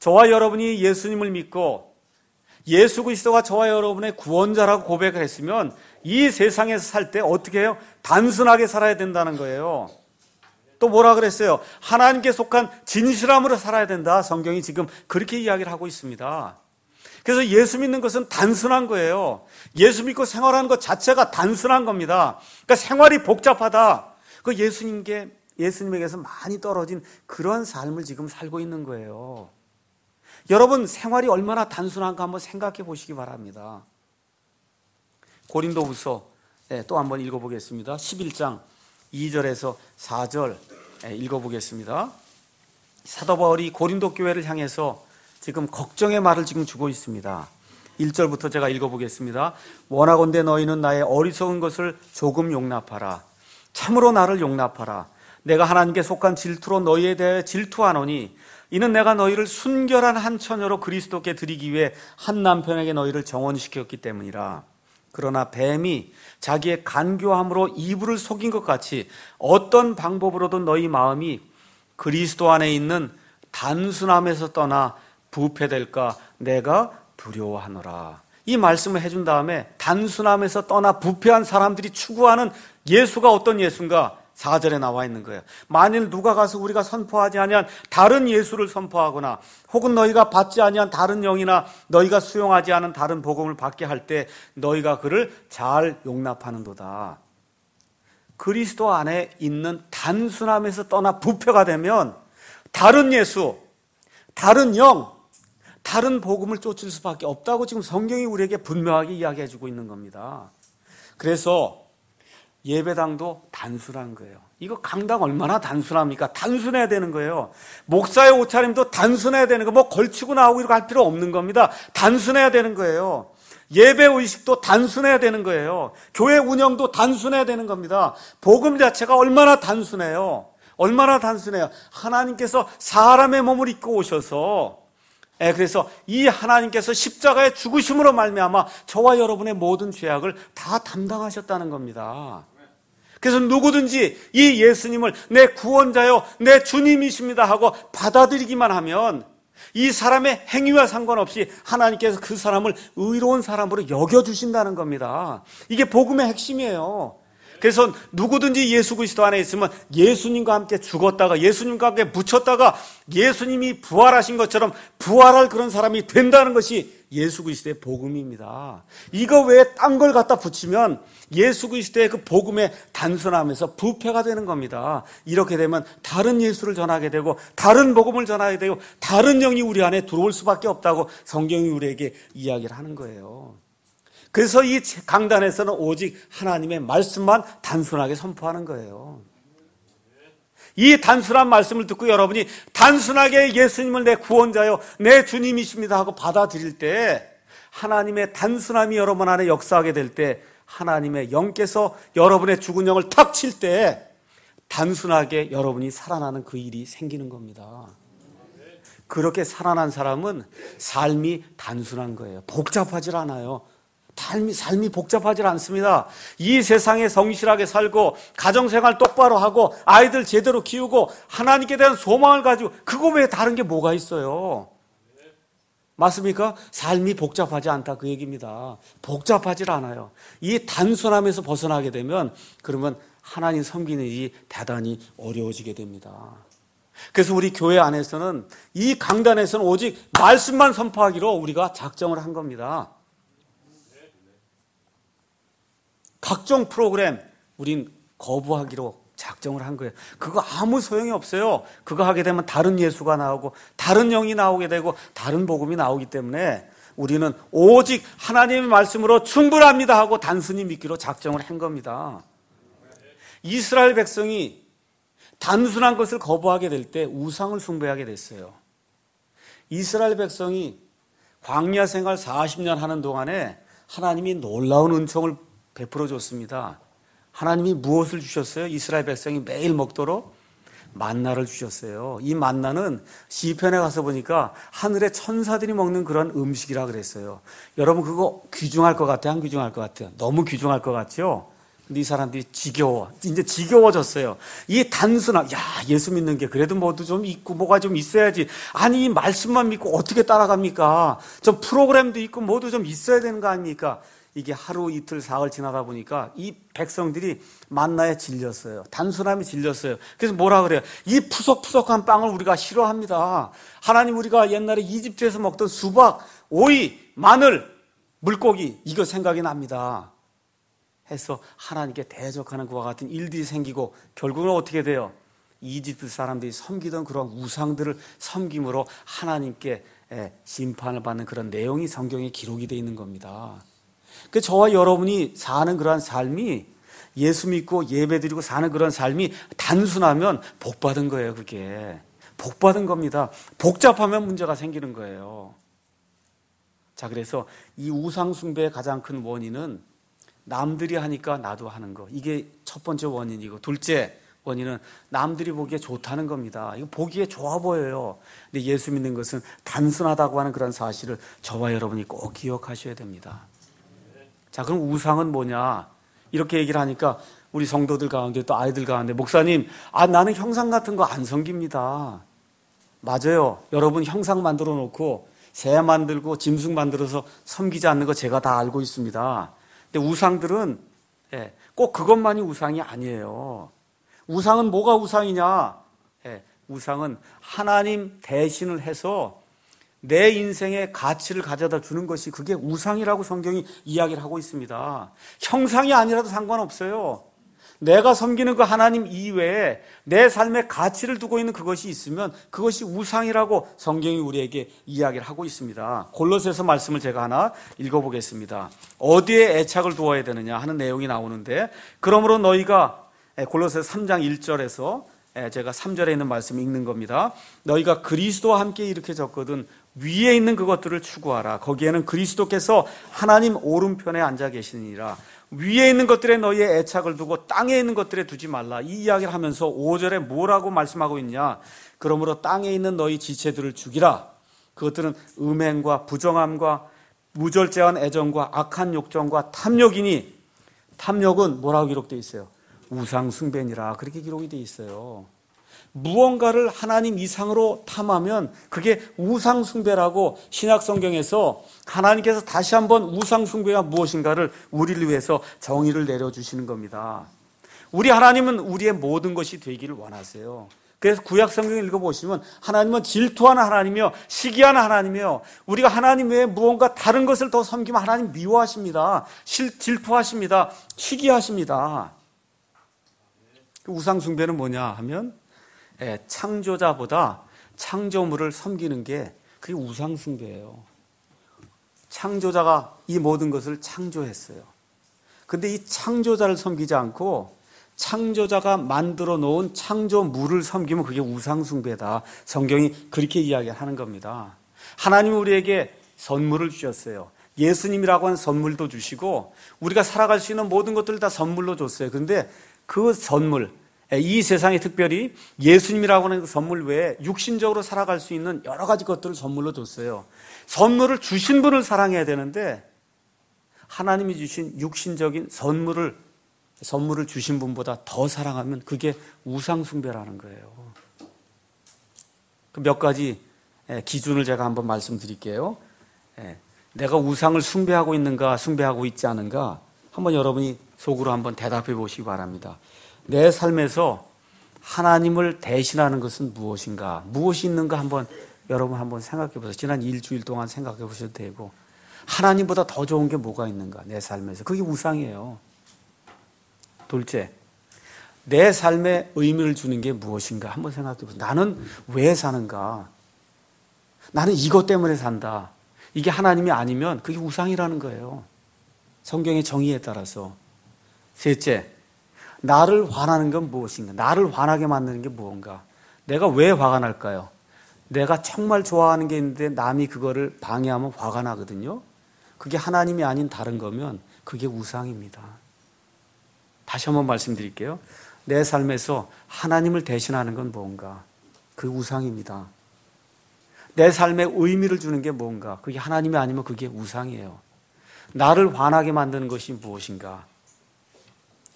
저와 여러분이 예수님을 믿고 예수 그리스도가 저와 여러분의 구원자라고 고백을 했으면 이 세상에서 살 때 어떻게 해요? 단순하게 살아야 된다는 거예요. 또 뭐라 그랬어요? 하나님께 속한 진실함으로 살아야 된다. 성경이 지금 그렇게 이야기를 하고 있습니다. 그래서 예수 믿는 것은 단순한 거예요. 예수 믿고 생활하는 것 자체가 단순한 겁니다. 그러니까 생활이 복잡하다. 그 예수님께, 예수님에게서 많이 떨어진 그런 삶을 지금 살고 있는 거예요. 여러분, 생활이 얼마나 단순한가 한번 생각해 보시기 바랍니다. 고린도후서 또 한번 읽어보겠습니다. 십일 장 이 절에서 사 절 읽어보겠습니다. 사도 바울이 고린도 교회를 향해서 지금 걱정의 말을 지금 주고 있습니다. 일 절부터 제가 읽어보겠습니다. 원하건대 너희는 나의 어리석은 것을 조금 용납하라. 참으로 나를 용납하라. 내가 하나님께 속한 질투로 너희에 대해 질투하노니 이는 내가 너희를 순결한 한 처녀로 그리스도께 드리기 위해 한 남편에게 너희를 정혼시켰기 때문이라. 그러나 뱀이 자기의 간교함으로 이불을 속인 것 같이 어떤 방법으로도 너희 마음이 그리스도 안에 있는 단순함에서 떠나 부패될까 내가 두려워하노라. 이 말씀을 해준 다음에 단순함에서 떠나 부패한 사람들이 추구하는 예수가 어떤 예수인가? 사 절에 나와 있는 거예요. 만일 누가 가서 우리가 선포하지 아니한 다른 예수를 선포하거나 혹은 너희가 받지 아니한 다른 영이나 너희가 수용하지 않은 다른 복음을 받게 할 때 너희가 그를 잘 용납하는도다. 그리스도 안에 있는 단순함에서 떠나 부패가 되면 다른 예수, 다른 영, 다른 복음을 쫓을 수밖에 없다고 지금 성경이 우리에게 분명하게 이야기해 주고 있는 겁니다. 그래서 예배당도 단순한 거예요. 이거 강당 얼마나 단순합니까? 단순해야 되는 거예요. 목사의 옷차림도 단순해야 되는 거, 뭐 걸치고 나오고 이렇게 할 필요 없는 겁니다. 단순해야 되는 거예요. 예배 의식도 단순해야 되는 거예요. 교회 운영도 단순해야 되는 겁니다. 복음 자체가 얼마나 단순해요. 얼마나 단순해요. 하나님께서 사람의 몸을 입고 오셔서 예, 그래서 이 하나님께서 십자가의 죽으심으로 말미암아 저와 여러분의 모든 죄악을 다 담당하셨다는 겁니다. 그래서 누구든지 이 예수님을 내 구원자요, 내 주님이십니다 하고 받아들이기만 하면 이 사람의 행위와 상관없이 하나님께서 그 사람을 의로운 사람으로 여겨주신다는 겁니다. 이게 복음의 핵심이에요. 그래서 누구든지 예수 그리스도 안에 있으면 예수님과 함께 죽었다가 예수님과 함께 묻혔다가 예수님이 부활하신 것처럼 부활할 그런 사람이 된다는 것이 예수 그리스도의 복음입니다. 이거 외에 딴 걸 갖다 붙이면 예수 그리스도의 그 복음의 단순함에서 부패가 되는 겁니다. 이렇게 되면 다른 예수를 전하게 되고 다른 복음을 전하게 되고 다른 영이 우리 안에 들어올 수밖에 없다고 성경이 우리에게 이야기를 하는 거예요. 그래서 이 강단에서는 오직 하나님의 말씀만 단순하게 선포하는 거예요. 이 단순한 말씀을 듣고 여러분이 단순하게 예수님을 내 구원자요, 내 주님이십니다 하고 받아들일 때 하나님의 단순함이 여러분 안에 역사하게 될 때 하나님의 영께서 여러분의 죽은 영을 탁 칠 때 단순하게 여러분이 살아나는 그 일이 생기는 겁니다. 그렇게 살아난 사람은 삶이 단순한 거예요. 복잡하지 않아요. 삶이, 삶이 복잡하지 않습니다. 이 세상에 성실하게 살고 가정생활 똑바로 하고 아이들 제대로 키우고 하나님께 대한 소망을 가지고 그거 외에 다른 게 뭐가 있어요? 맞습니까? 삶이 복잡하지 않다 그 얘기입니다. 복잡하지 않아요. 이 단순함에서 벗어나게 되면 그러면 하나님 섬기는 일이 대단히 어려워지게 됩니다. 그래서 우리 교회 안에서는 이 강단에서는 오직 말씀만 선포하기로 우리가 작정을 한 겁니다. 각종 프로그램 우린 거부하기로 작정을 한 거예요. 그거 아무 소용이 없어요. 그거 하게 되면 다른 예수가 나오고 다른 영이 나오게 되고 다른 복음이 나오기 때문에 우리는 오직 하나님의 말씀으로 충분합니다 하고 단순히 믿기로 작정을 한 겁니다. 이스라엘 백성이 단순한 것을 거부하게 될 때 우상을 숭배하게 됐어요. 이스라엘 백성이 광야 생활 사십 년 하는 동안에 하나님이 놀라운 은총을 베풀어 줬습니다. 하나님이 무엇을 주셨어요? 이스라엘 백성이 매일 먹도록 만나를 주셨어요. 이 만나는 시편에 가서 보니까 하늘의 천사들이 먹는 그런 음식이라 그랬어요. 여러분 그거 귀중할 것 같아요? 안 귀중할 것 같아요? 너무 귀중할 것 같죠? 근데 이 사람들이 지겨워. 이제 지겨워졌어요. 이 단순한, 야, 예수 믿는 게 그래도 뭐도 좀 있고, 뭐가 좀 있어야지. 아니, 이 말씀만 믿고 어떻게 따라갑니까? 좀 프로그램도 있고, 뭐도 좀 있어야 되는 거 아닙니까? 이게 하루, 이틀, 사흘 지나다 보니까 이 백성들이 만나에 질렸어요. 단순함이 질렸어요. 그래서 뭐라 그래요? 이 푸석푸석한 빵을 우리가 싫어합니다. 하나님, 우리가 옛날에 이집트에서 먹던 수박, 오이, 마늘, 물고기, 이거 생각이 납니다. 해서 하나님께 대적하는 그와 같은 일들이 생기고 결국은 어떻게 돼요? 이집트 사람들이 섬기던 그런 우상들을 섬김으로 하나님께 심판을 받는 그런 내용이 성경에 기록이 되어 있는 겁니다. 그 저와 여러분이 사는 그러한 삶이, 예수 믿고 예배드리고 사는 그런 삶이 단순하면 복받은 거예요. 그게 복받은 겁니다. 복잡하면 문제가 생기는 거예요. 자, 그래서 이 우상 숭배의 가장 큰 원인은 남들이 하니까 나도 하는 거. 이게 첫 번째 원인이고, 둘째 원인은 남들이 보기에 좋다는 겁니다. 이거 보기에 좋아 보여요. 근데 예수 믿는 것은 단순하다고 하는 그런 사실을 저와 여러분이 꼭 기억하셔야 됩니다. 자, 그럼 우상은 뭐냐? 이렇게 얘기를 하니까 우리 성도들 가운데 또 아이들 가운데, 목사님, 아, 나는 형상 같은 거 안 섬깁니다. 맞아요. 여러분 형상 만들어 놓고 새 만들고 짐승 만들어서 섬기지 않는 거 제가 다 알고 있습니다. 근데 우상들은 꼭 그것만이 우상이 아니에요. 우상은 뭐가 우상이냐? 우상은 하나님 대신을 해서 내 인생의 가치를 가져다 주는 것이, 그게 우상이라고 성경이 이야기를 하고 있습니다. 형상이 아니라도 상관없어요. 내가 섬기는 그 하나님 이외에 내 삶의 가치를 두고 있는 그것이 있으면 그것이 우상이라고 성경이 우리에게 이야기를 하고 있습니다. 골로새서 말씀을 제가 하나 읽어보겠습니다. 어디에 애착을 두어야 되느냐 하는 내용이 나오는데, 그러므로 너희가, 골로새서 삼 장 일 절에서 제가 삼 절에 있는 말씀 읽는 겁니다. 너희가 그리스도와 함께 이렇게 적거든 위에 있는 그것들을 추구하라. 거기에는 그리스도께서 하나님 오른편에 앉아 계시니라. 위에 있는 것들에 너희의 애착을 두고 땅에 있는 것들에 두지 말라. 이 이야기를 하면서 오 절에 뭐라고 말씀하고 있냐? 그러므로 땅에 있는 너희 지체들을 죽이라. 그것들은 음행과 부정함과 무절제한 애정과 악한 욕정과 탐욕이니, 탐욕은 뭐라고 기록되어 있어요? 우상 숭배니라. 그렇게 기록이 되어 있어요. 무언가를 하나님 이상으로 탐하면 그게 우상 숭배라고 신약 성경에서 하나님께서 다시 한번 우상 숭배가 무엇인가를 우리를 위해서 정의를 내려주시는 겁니다. 우리 하나님은 우리의 모든 것이 되기를 원하세요. 그래서 구약 성경을 읽어보시면 하나님은 질투하는 하나님이요, 시기하는 하나님이요, 우리가 하나님 외에 무언가 다른 것을 더 섬기면 하나님 미워하십니다. 질투하십니다. 시기하십니다. 우상 숭배는 뭐냐 하면 창조자보다 창조물을 섬기는 게 그게 우상 숭배예요. 창조자가 이 모든 것을 창조했어요. 근데 이 창조자를 섬기지 않고 창조자가 만들어 놓은 창조물을 섬기면 그게 우상 숭배다. 성경이 그렇게 이야기하는 겁니다. 하나님은 우리에게 선물을 주셨어요. 예수님이라고 하는 선물도 주시고 우리가 살아갈 수 있는 모든 것들을 다 선물로 줬어요. 그런데 그 선물, 이 세상에 특별히 예수님이라고 하는 그 선물 외에 육신적으로 살아갈 수 있는 여러 가지 것들을 선물로 줬어요. 선물을 주신 분을 사랑해야 되는데 하나님이 주신 육신적인 선물을 선물을 주신 분보다 더 사랑하면 그게 우상 숭배라는 거예요. 그 몇 가지 기준을 제가 한번 말씀드릴게요. 내가 우상을 숭배하고 있는가 숭배하고 있지 않은가 한번 여러분이 속으로 한번 대답해 보시기 바랍니다. 내 삶에서 하나님을 대신하는 것은 무엇인가, 무엇이 있는가 한번 여러분 한번 생각해 보세요. 지난 일주일 동안 생각해 보셔도 되고, 하나님보다 더 좋은 게 뭐가 있는가 내 삶에서. 그게 우상이에요. 둘째, 내 삶에 의미를 주는 게 무엇인가 한번 생각해 보세요. 나는 왜 사는가, 나는 이것 때문에 산다. 이게 하나님이 아니면 그게 우상이라는 거예요. 성경의 정의에 따라서. 셋째, 나를 화나는 건 무엇인가? 나를 화나게 만드는 게 무언가? 내가 왜 화가 날까요? 내가 정말 좋아하는 게 있는데 남이 그거를 방해하면 화가 나거든요. 그게 하나님이 아닌 다른 거면 그게 우상입니다. 다시 한번 말씀드릴게요. 내 삶에서 하나님을 대신하는 건 무언가? 그게 우상입니다. 내 삶에 의미를 주는 게 뭔가? 그게 하나님이 아니면 그게 우상이에요. 나를 화나게 만드는 것이 무엇인가?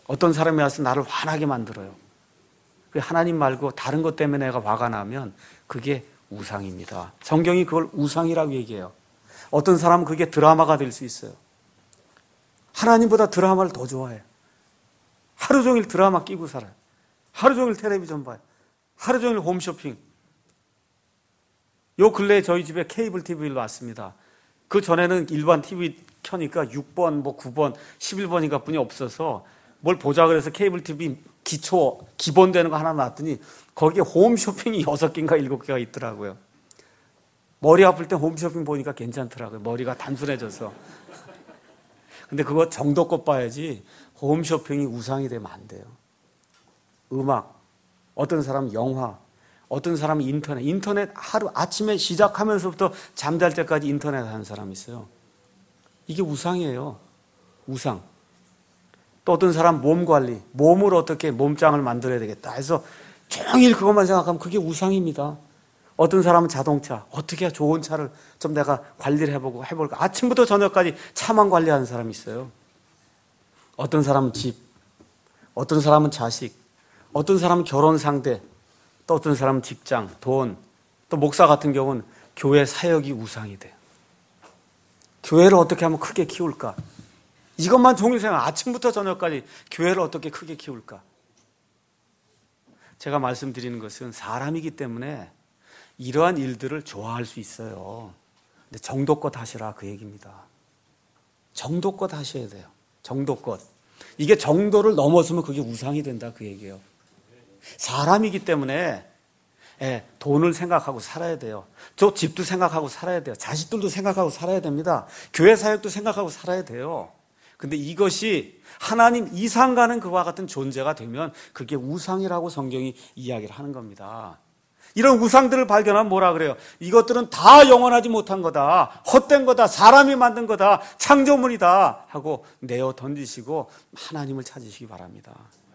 어떤 사람이 와서 나를 화나게 만들어요. 하나님 말고 다른 것 때문에 내가 화가 나면 그게 우상입니다. 성경이 그걸 우상이라고 얘기해요. 어떤 사람은 그게 드라마가 될 수 있어요. 하나님보다 드라마를 더 좋아해요. 하루 종일 드라마 끼고 살아요. 하루 종일 텔레비전 봐요. 하루 종일 홈쇼핑. 요 근래에 저희 집에 케이블 티비를 놨습니다. 그 전에는 일반 티비 켜니까 육 번, 뭐 구 번, 십일 번인가 뿐이 없어서 뭘 보자 그래서 케이블 티비 기초, 기본 되는 거 하나 놨더니 거기에 홈쇼핑이 여섯 개인가 일곱 개가 있더라고요. 머리 아플 때 홈쇼핑 보니까 괜찮더라고요. 머리가 단순해져서. 근데 그거 정도껏 봐야지 홈쇼핑이 우상이 되면 안 돼요. 음악, 어떤 사람은 영화, 어떤 사람은 인터넷. 인터넷 하루 아침에 시작하면서부터 잠잘 때까지 인터넷 하는 사람이 있어요. 이게 우상이에요. 우상. 또 어떤 사람 몸 관리, 몸을 어떻게 몸짱을 만들어야 되겠다 해서 종일 그것만 생각하면 그게 우상입니다. 어떤 사람은 자동차, 어떻게 좋은 차를 좀 내가 관리를 해보고 해볼까. 아침부터 저녁까지 차만 관리하는 사람이 있어요. 어떤 사람은 집, 어떤 사람은 자식, 어떤 사람은 결혼 상대, 또 어떤 사람은 직장, 돈, 또 목사 같은 경우는 교회 사역이 우상이 돼요. 교회를 어떻게 하면 크게 키울까? 이것만 종일 생각, 아침부터 저녁까지 교회를 어떻게 크게 키울까? 제가 말씀드리는 것은 사람이기 때문에 이러한 일들을 좋아할 수 있어요. 근데 정도껏 하시라 그 얘기입니다. 정도껏 하셔야 돼요. 정도껏. 이게 정도를 넘어서면 그게 우상이 된다 그 얘기예요. 사람이기 때문에 예, 돈을 생각하고 살아야 돼요. 저 집도 생각하고 살아야 돼요. 자식들도 생각하고 살아야 됩니다. 교회 사역도 생각하고 살아야 돼요. 근데 이것이 하나님 이상 가는 그와 같은 존재가 되면 그게 우상이라고 성경이 이야기를 하는 겁니다. 이런 우상들을 발견하면 뭐라 그래요? 이것들은 다 영원하지 못한 거다. 헛된 거다. 사람이 만든 거다. 창조물이다. 하고 내어 던지시고 하나님을 찾으시기 바랍니다.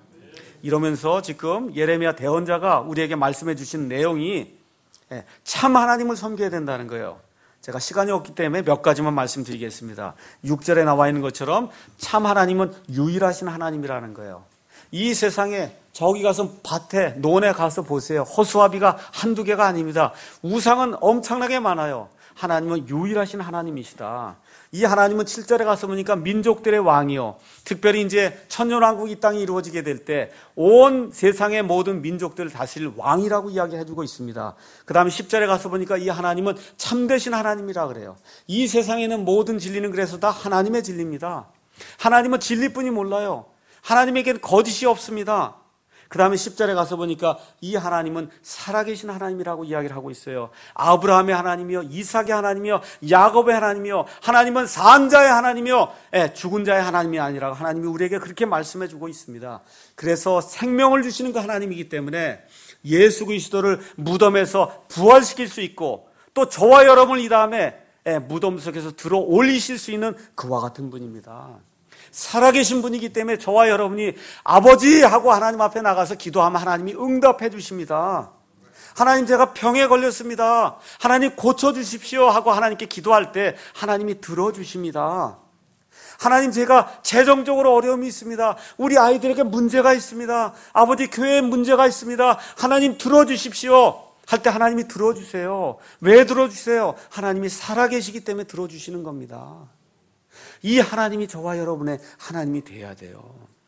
이러면서 지금 예레미야 대언자가 우리에게 말씀해 주신 내용이 참 하나님을 섬겨야 된다는 거예요. 제가 시간이 없기 때문에 몇 가지만 말씀드리겠습니다. 육 절에 나와 있는 것처럼 참 하나님은 유일하신 하나님이라는 거예요. 이 세상에 저기 가서 밭에 논에 가서 보세요. 허수아비가 한두 개가 아닙니다. 우상은 엄청나게 많아요. 하나님은 유일하신 하나님이시다. 이 하나님은 칠 절에 가서 보니까 민족들의 왕이요. 특별히 이제 천년왕국 이 땅이 이루어지게 될 때 온 세상의 모든 민족들을 다스릴 왕이라고 이야기해주고 있습니다. 그 다음에 십 절에 가서 보니까 이 하나님은 참되신 하나님이라 그래요. 이 세상에는 모든 진리는 그래서 다 하나님의 진리입니다. 하나님은 진리뿐이 몰라요. 하나님에게는 거짓이 없습니다. 그 다음에 십 절에 가서 보니까 이 하나님은 살아계신 하나님이라고 이야기를 하고 있어요. 아브라함의 하나님이요, 이삭의 하나님이요, 야곱의 하나님이요, 하나님은 산 자의 하나님이요, 예, 죽은 자의 하나님이 아니라 하나님이 우리에게 그렇게 말씀해 주고 있습니다. 그래서 생명을 주시는 그 하나님이기 때문에 예수 그리스도를 무덤에서 부활시킬 수 있고 또 저와 여러분을 이 다음에 예, 무덤 속에서 들어 올리실 수 있는 그와 같은 분입니다. 살아계신 분이기 때문에 저와 여러분이 아버지 하고 하나님 앞에 나가서 기도하면 하나님이 응답해 주십니다. 하나님 제가 병에 걸렸습니다. 하나님 고쳐주십시오 하고 하나님께 기도할 때 하나님이 들어주십니다. 하나님 제가 재정적으로 어려움이 있습니다. 우리 아이들에게 문제가 있습니다. 아버지 교회에 문제가 있습니다. 하나님 들어주십시오 할 때 하나님이 들어주세요. 왜 들어주세요? 하나님이 살아계시기 때문에 들어주시는 겁니다. 이 하나님이 저와 여러분의 하나님이 돼야 돼요.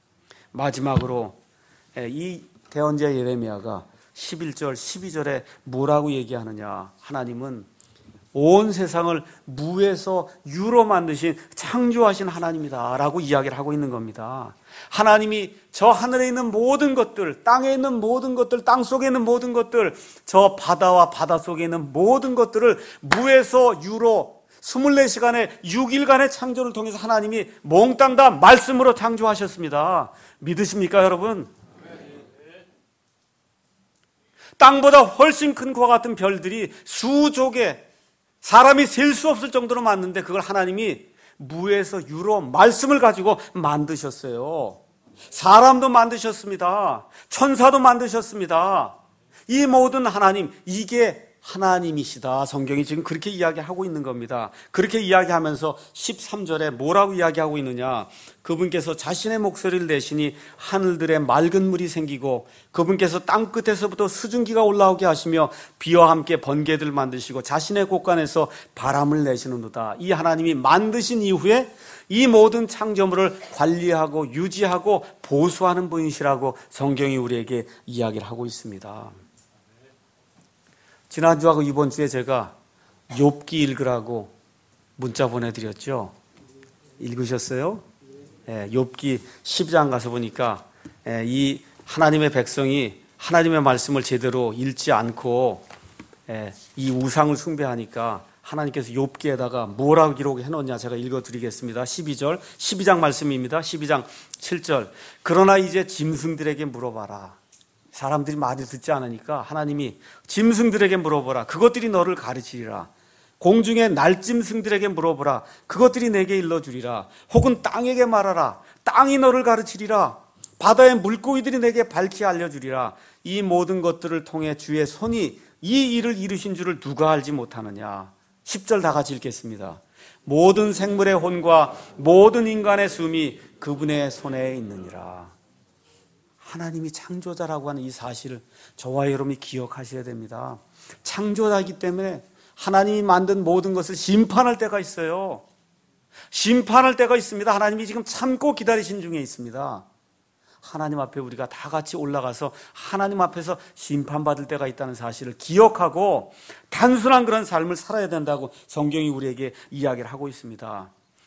마지막으로 이 대언자 예레미야가 십일 절, 십이 절에 뭐라고 얘기하느냐. 하나님은 온 세상을 무에서 유로 만드신 창조하신 하나님이다 라고 이야기를 하고 있는 겁니다. 하나님이 저 하늘에 있는 모든 것들, 땅에 있는 모든 것들, 땅 속에 있는 모든 것들, 저 바다와 바다 속에 있는 모든 것들을 무에서 유로 이십사 시간의 육 일간의 창조를 통해서 하나님이 몽땅 다 말씀으로 창조하셨습니다. 믿으십니까 여러분? 땅보다 훨씬 큰 그와 같은 별들이 수조개, 사람이 셀 수 없을 정도로 많은데 그걸 하나님이 무에서 유로 말씀을 가지고 만드셨어요. 사람도 만드셨습니다. 천사도 만드셨습니다. 이 모든 하나님, 이게 하나님이시다. 성경이 지금 그렇게 이야기하고 있는 겁니다. 그렇게 이야기하면서 십삼 절에 뭐라고 이야기하고 있느냐? 그분께서 자신의 목소리를 내시니 하늘들에 맑은 물이 생기고 그분께서 땅끝에서부터 수증기가 올라오게 하시며 비와 함께 번개들 만드시고 자신의 곳간에서 바람을 내시는도다. 이 하나님이 만드신 이후에 이 모든 창조물을 관리하고 유지하고 보수하는 분이시라고 성경이 우리에게 이야기를 하고 있습니다. 지난주하고 이번 주에 제가 욥기 읽으라고 문자 보내드렸죠. 읽으셨어요? 예, 욥기 십이 장 가서 보니까 예, 이 하나님의 백성이 하나님의 말씀을 제대로 읽지 않고 예, 이 우상을 숭배하니까 하나님께서 욥기에다가 뭐라고 기록해 놓냐 제가 읽어드리겠습니다. 십이 절 십이 장 말씀입니다. 십이 장 칠 절 그러나 이제 짐승들에게 물어봐라. 사람들이 말을 듣지 않으니까 하나님이 짐승들에게 물어보라. 그것들이 너를 가르치리라. 공중의 날짐승들에게 물어보라. 그것들이 내게 일러주리라. 혹은 땅에게 말하라. 땅이 너를 가르치리라. 바다의 물고기들이 내게 밝히 알려주리라. 이 모든 것들을 통해 주의 손이 이 일을 이루신 줄을 누가 알지 못하느냐. 십 절 다 같이 읽겠습니다. 모든 생물의 혼과 모든 인간의 숨이 그분의 손에 있느니라. 하나님이 창조자라고 하는 이 사실을 저와 여러분이 기억하셔야 됩니다. 창조자이기 때문에 하나님이 만든 모든 것을 심판할 때가 있어요. 심판할 때가 있습니다. 하나님이 지금 참고 기다리신 중에 있습니다. 하나님 앞에 우리가 다 같이 올라가서 하나님 앞에서 심판받을 때가 있다는 사실을 기억하고 단순한 그런 삶을 살아야 된다고 성경이 우리에게 이야기를 하고 있습니다.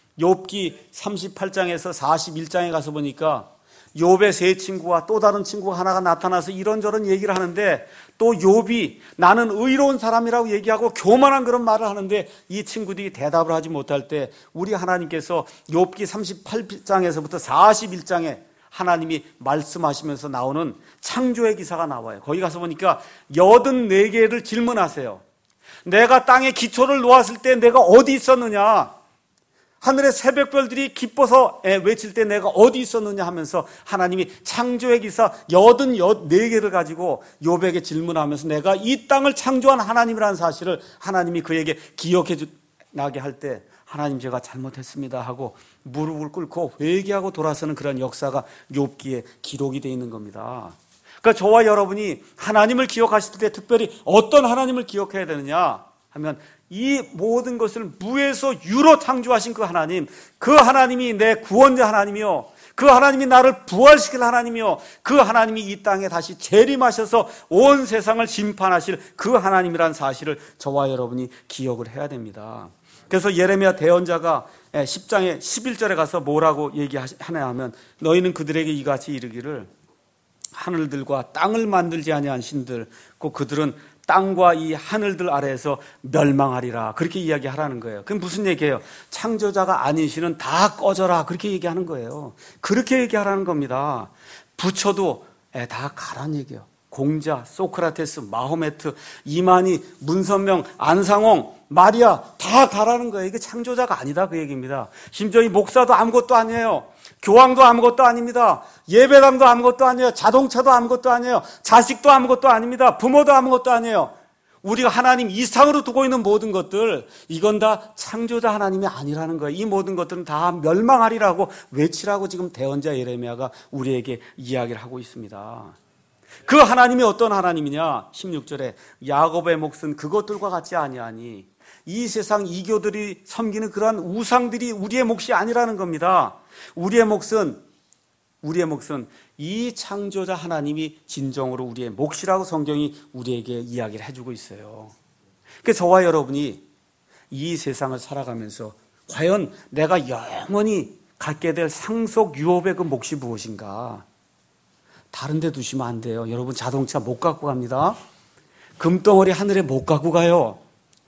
욥기 삼십팔 장에서 사십일 장에 가서 보니까 욥의 세 친구와 또 다른 친구가 하나가 나타나서 이런저런 얘기를 하는데 또 욥이 나는 의로운 사람이라고 얘기하고 교만한 그런 말을 하는데 이 친구들이 대답을 하지 못할 때 우리 하나님께서 욥기 삼십팔 장에서부터 사십일 장에 하나님이 말씀하시면서 나오는 창조의 기사가 나와요. 거기 가서 보니까 여든네 개를 질문하세요. 내가 땅에 기초를 놓았을 때 내가 어디 있었느냐? 하늘의 새벽별들이 기뻐서 외칠 때 내가 어디 있었느냐 하면서 하나님이 창조의 기사 여든네 개를 가지고 욥에게 질문하면서 내가 이 땅을 창조한 하나님이라는 사실을 하나님이 그에게 기억해 나게 할 때 하나님 제가 잘못했습니다 하고 무릎을 꿇고 회개하고 돌아서는 그런 역사가 욥기에 기록이 되어 있는 겁니다. 그러니까 저와 여러분이 하나님을 기억하실 때 특별히 어떤 하나님을 기억해야 되느냐 하면 이 모든 것을 무에서 유로 창조하신 그 하나님, 그 하나님이 내 구원자 하나님이요, 그 하나님이 나를 부활시킬 하나님이요, 그 하나님이 이 땅에 다시 재림하셔서 온 세상을 심판하실 그 하나님이라는 사실을 저와 여러분이 기억을 해야 됩니다. 그래서 예레미야 대언자가 십 장의 십일 절에 가서 뭐라고 얘기하냐 하면 너희는 그들에게 이같이 이르기를 하늘들과 땅을 만들지 아니한 신들 꼭 그들은 땅과 이 하늘들 아래에서 멸망하리라 그렇게 이야기하라는 거예요. 그럼 무슨 얘기예요? 창조자가 아닌 신은 다 꺼져라 그렇게 얘기하는 거예요. 그렇게 얘기하라는 겁니다. 부처도 다 가라는 얘기예요. 공자, 소크라테스, 마호메트, 이만희, 문선명, 안상홍, 마리아 다 가라는 거예요. 이게 창조자가 아니다 그 얘기입니다. 심지어 이 목사도 아무것도 아니에요. 교황도 아무것도 아닙니다. 예배당도 아무것도 아니에요. 자동차도 아무것도 아니에요. 자식도 아무것도 아닙니다. 부모도 아무것도 아니에요. 우리가 하나님 이상으로 두고 있는 모든 것들 이건 다 창조자 하나님이 아니라는 거예요. 이 모든 것들은 다 멸망하리라고 외치라고 지금 대언자 예레미야가 우리에게 이야기를 하고 있습니다. 그 하나님이 어떤 하나님이냐? 십육 절에 야곱의 몫은 그것들과 같지 아니하니 이 세상 이교들이 섬기는 그러한 우상들이 우리의 몫이 아니라는 겁니다. 우리의 몫은 우리의 몫은 이 창조자 하나님이 진정으로 우리의 몫이라고 성경이 우리에게 이야기를 해주고 있어요. 그러니까 저와 여러분이 이 세상을 살아가면서 과연 내가 영원히 갖게 될 상속 유업의 그 몫이 무엇인가? 다른 데 두시면 안 돼요. 여러분 자동차 못 갖고 갑니다. 금덩어리 하늘에 못 갖고 가요.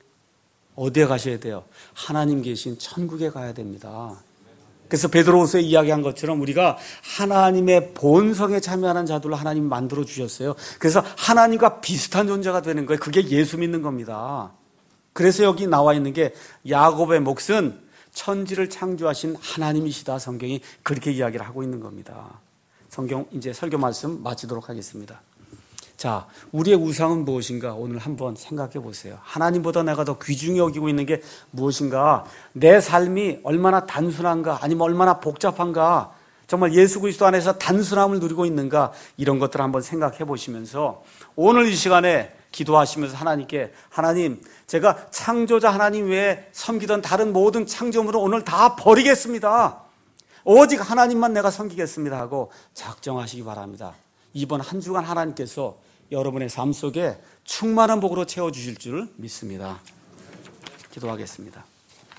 어디에 가셔야 돼요? 하나님 계신 천국에 가야 됩니다. 그래서 베드로후서에 이야기한 것처럼 우리가 하나님의 본성에 참여하는 자들로 하나님이 만들어 주셨어요. 그래서 하나님과 비슷한 존재가 되는 거예요. 그게 예수 믿는 겁니다. 그래서 여기 나와 있는 게 야곱의 몫은 천지를 창조하신 하나님이시다. 성경이 그렇게 이야기를 하고 있는 겁니다. 성경 이제 설교 말씀 마치도록 하겠습니다. 자, 우리의 우상은 무엇인가? 오늘 한번 생각해 보세요. 하나님보다 내가 더 귀중히 여기고 있는 게 무엇인가? 내 삶이 얼마나 단순한가? 아니면 얼마나 복잡한가? 정말 예수 그리스도 안에서 단순함을 누리고 있는가? 이런 것들을 한번 생각해 보시면서 오늘 이 시간에 기도하시면서 하나님께, 하나님, 제가 창조자 하나님 외에 섬기던 다른 모든 창조물을 오늘 다 버리겠습니다. 오직 하나님만 내가 섬기겠습니다 하고 작정하시기 바랍니다. 이번 한 주간 하나님께서 여러분의 삶 속에 충만한 복으로 채워주실 줄 믿습니다. 기도하겠습니다.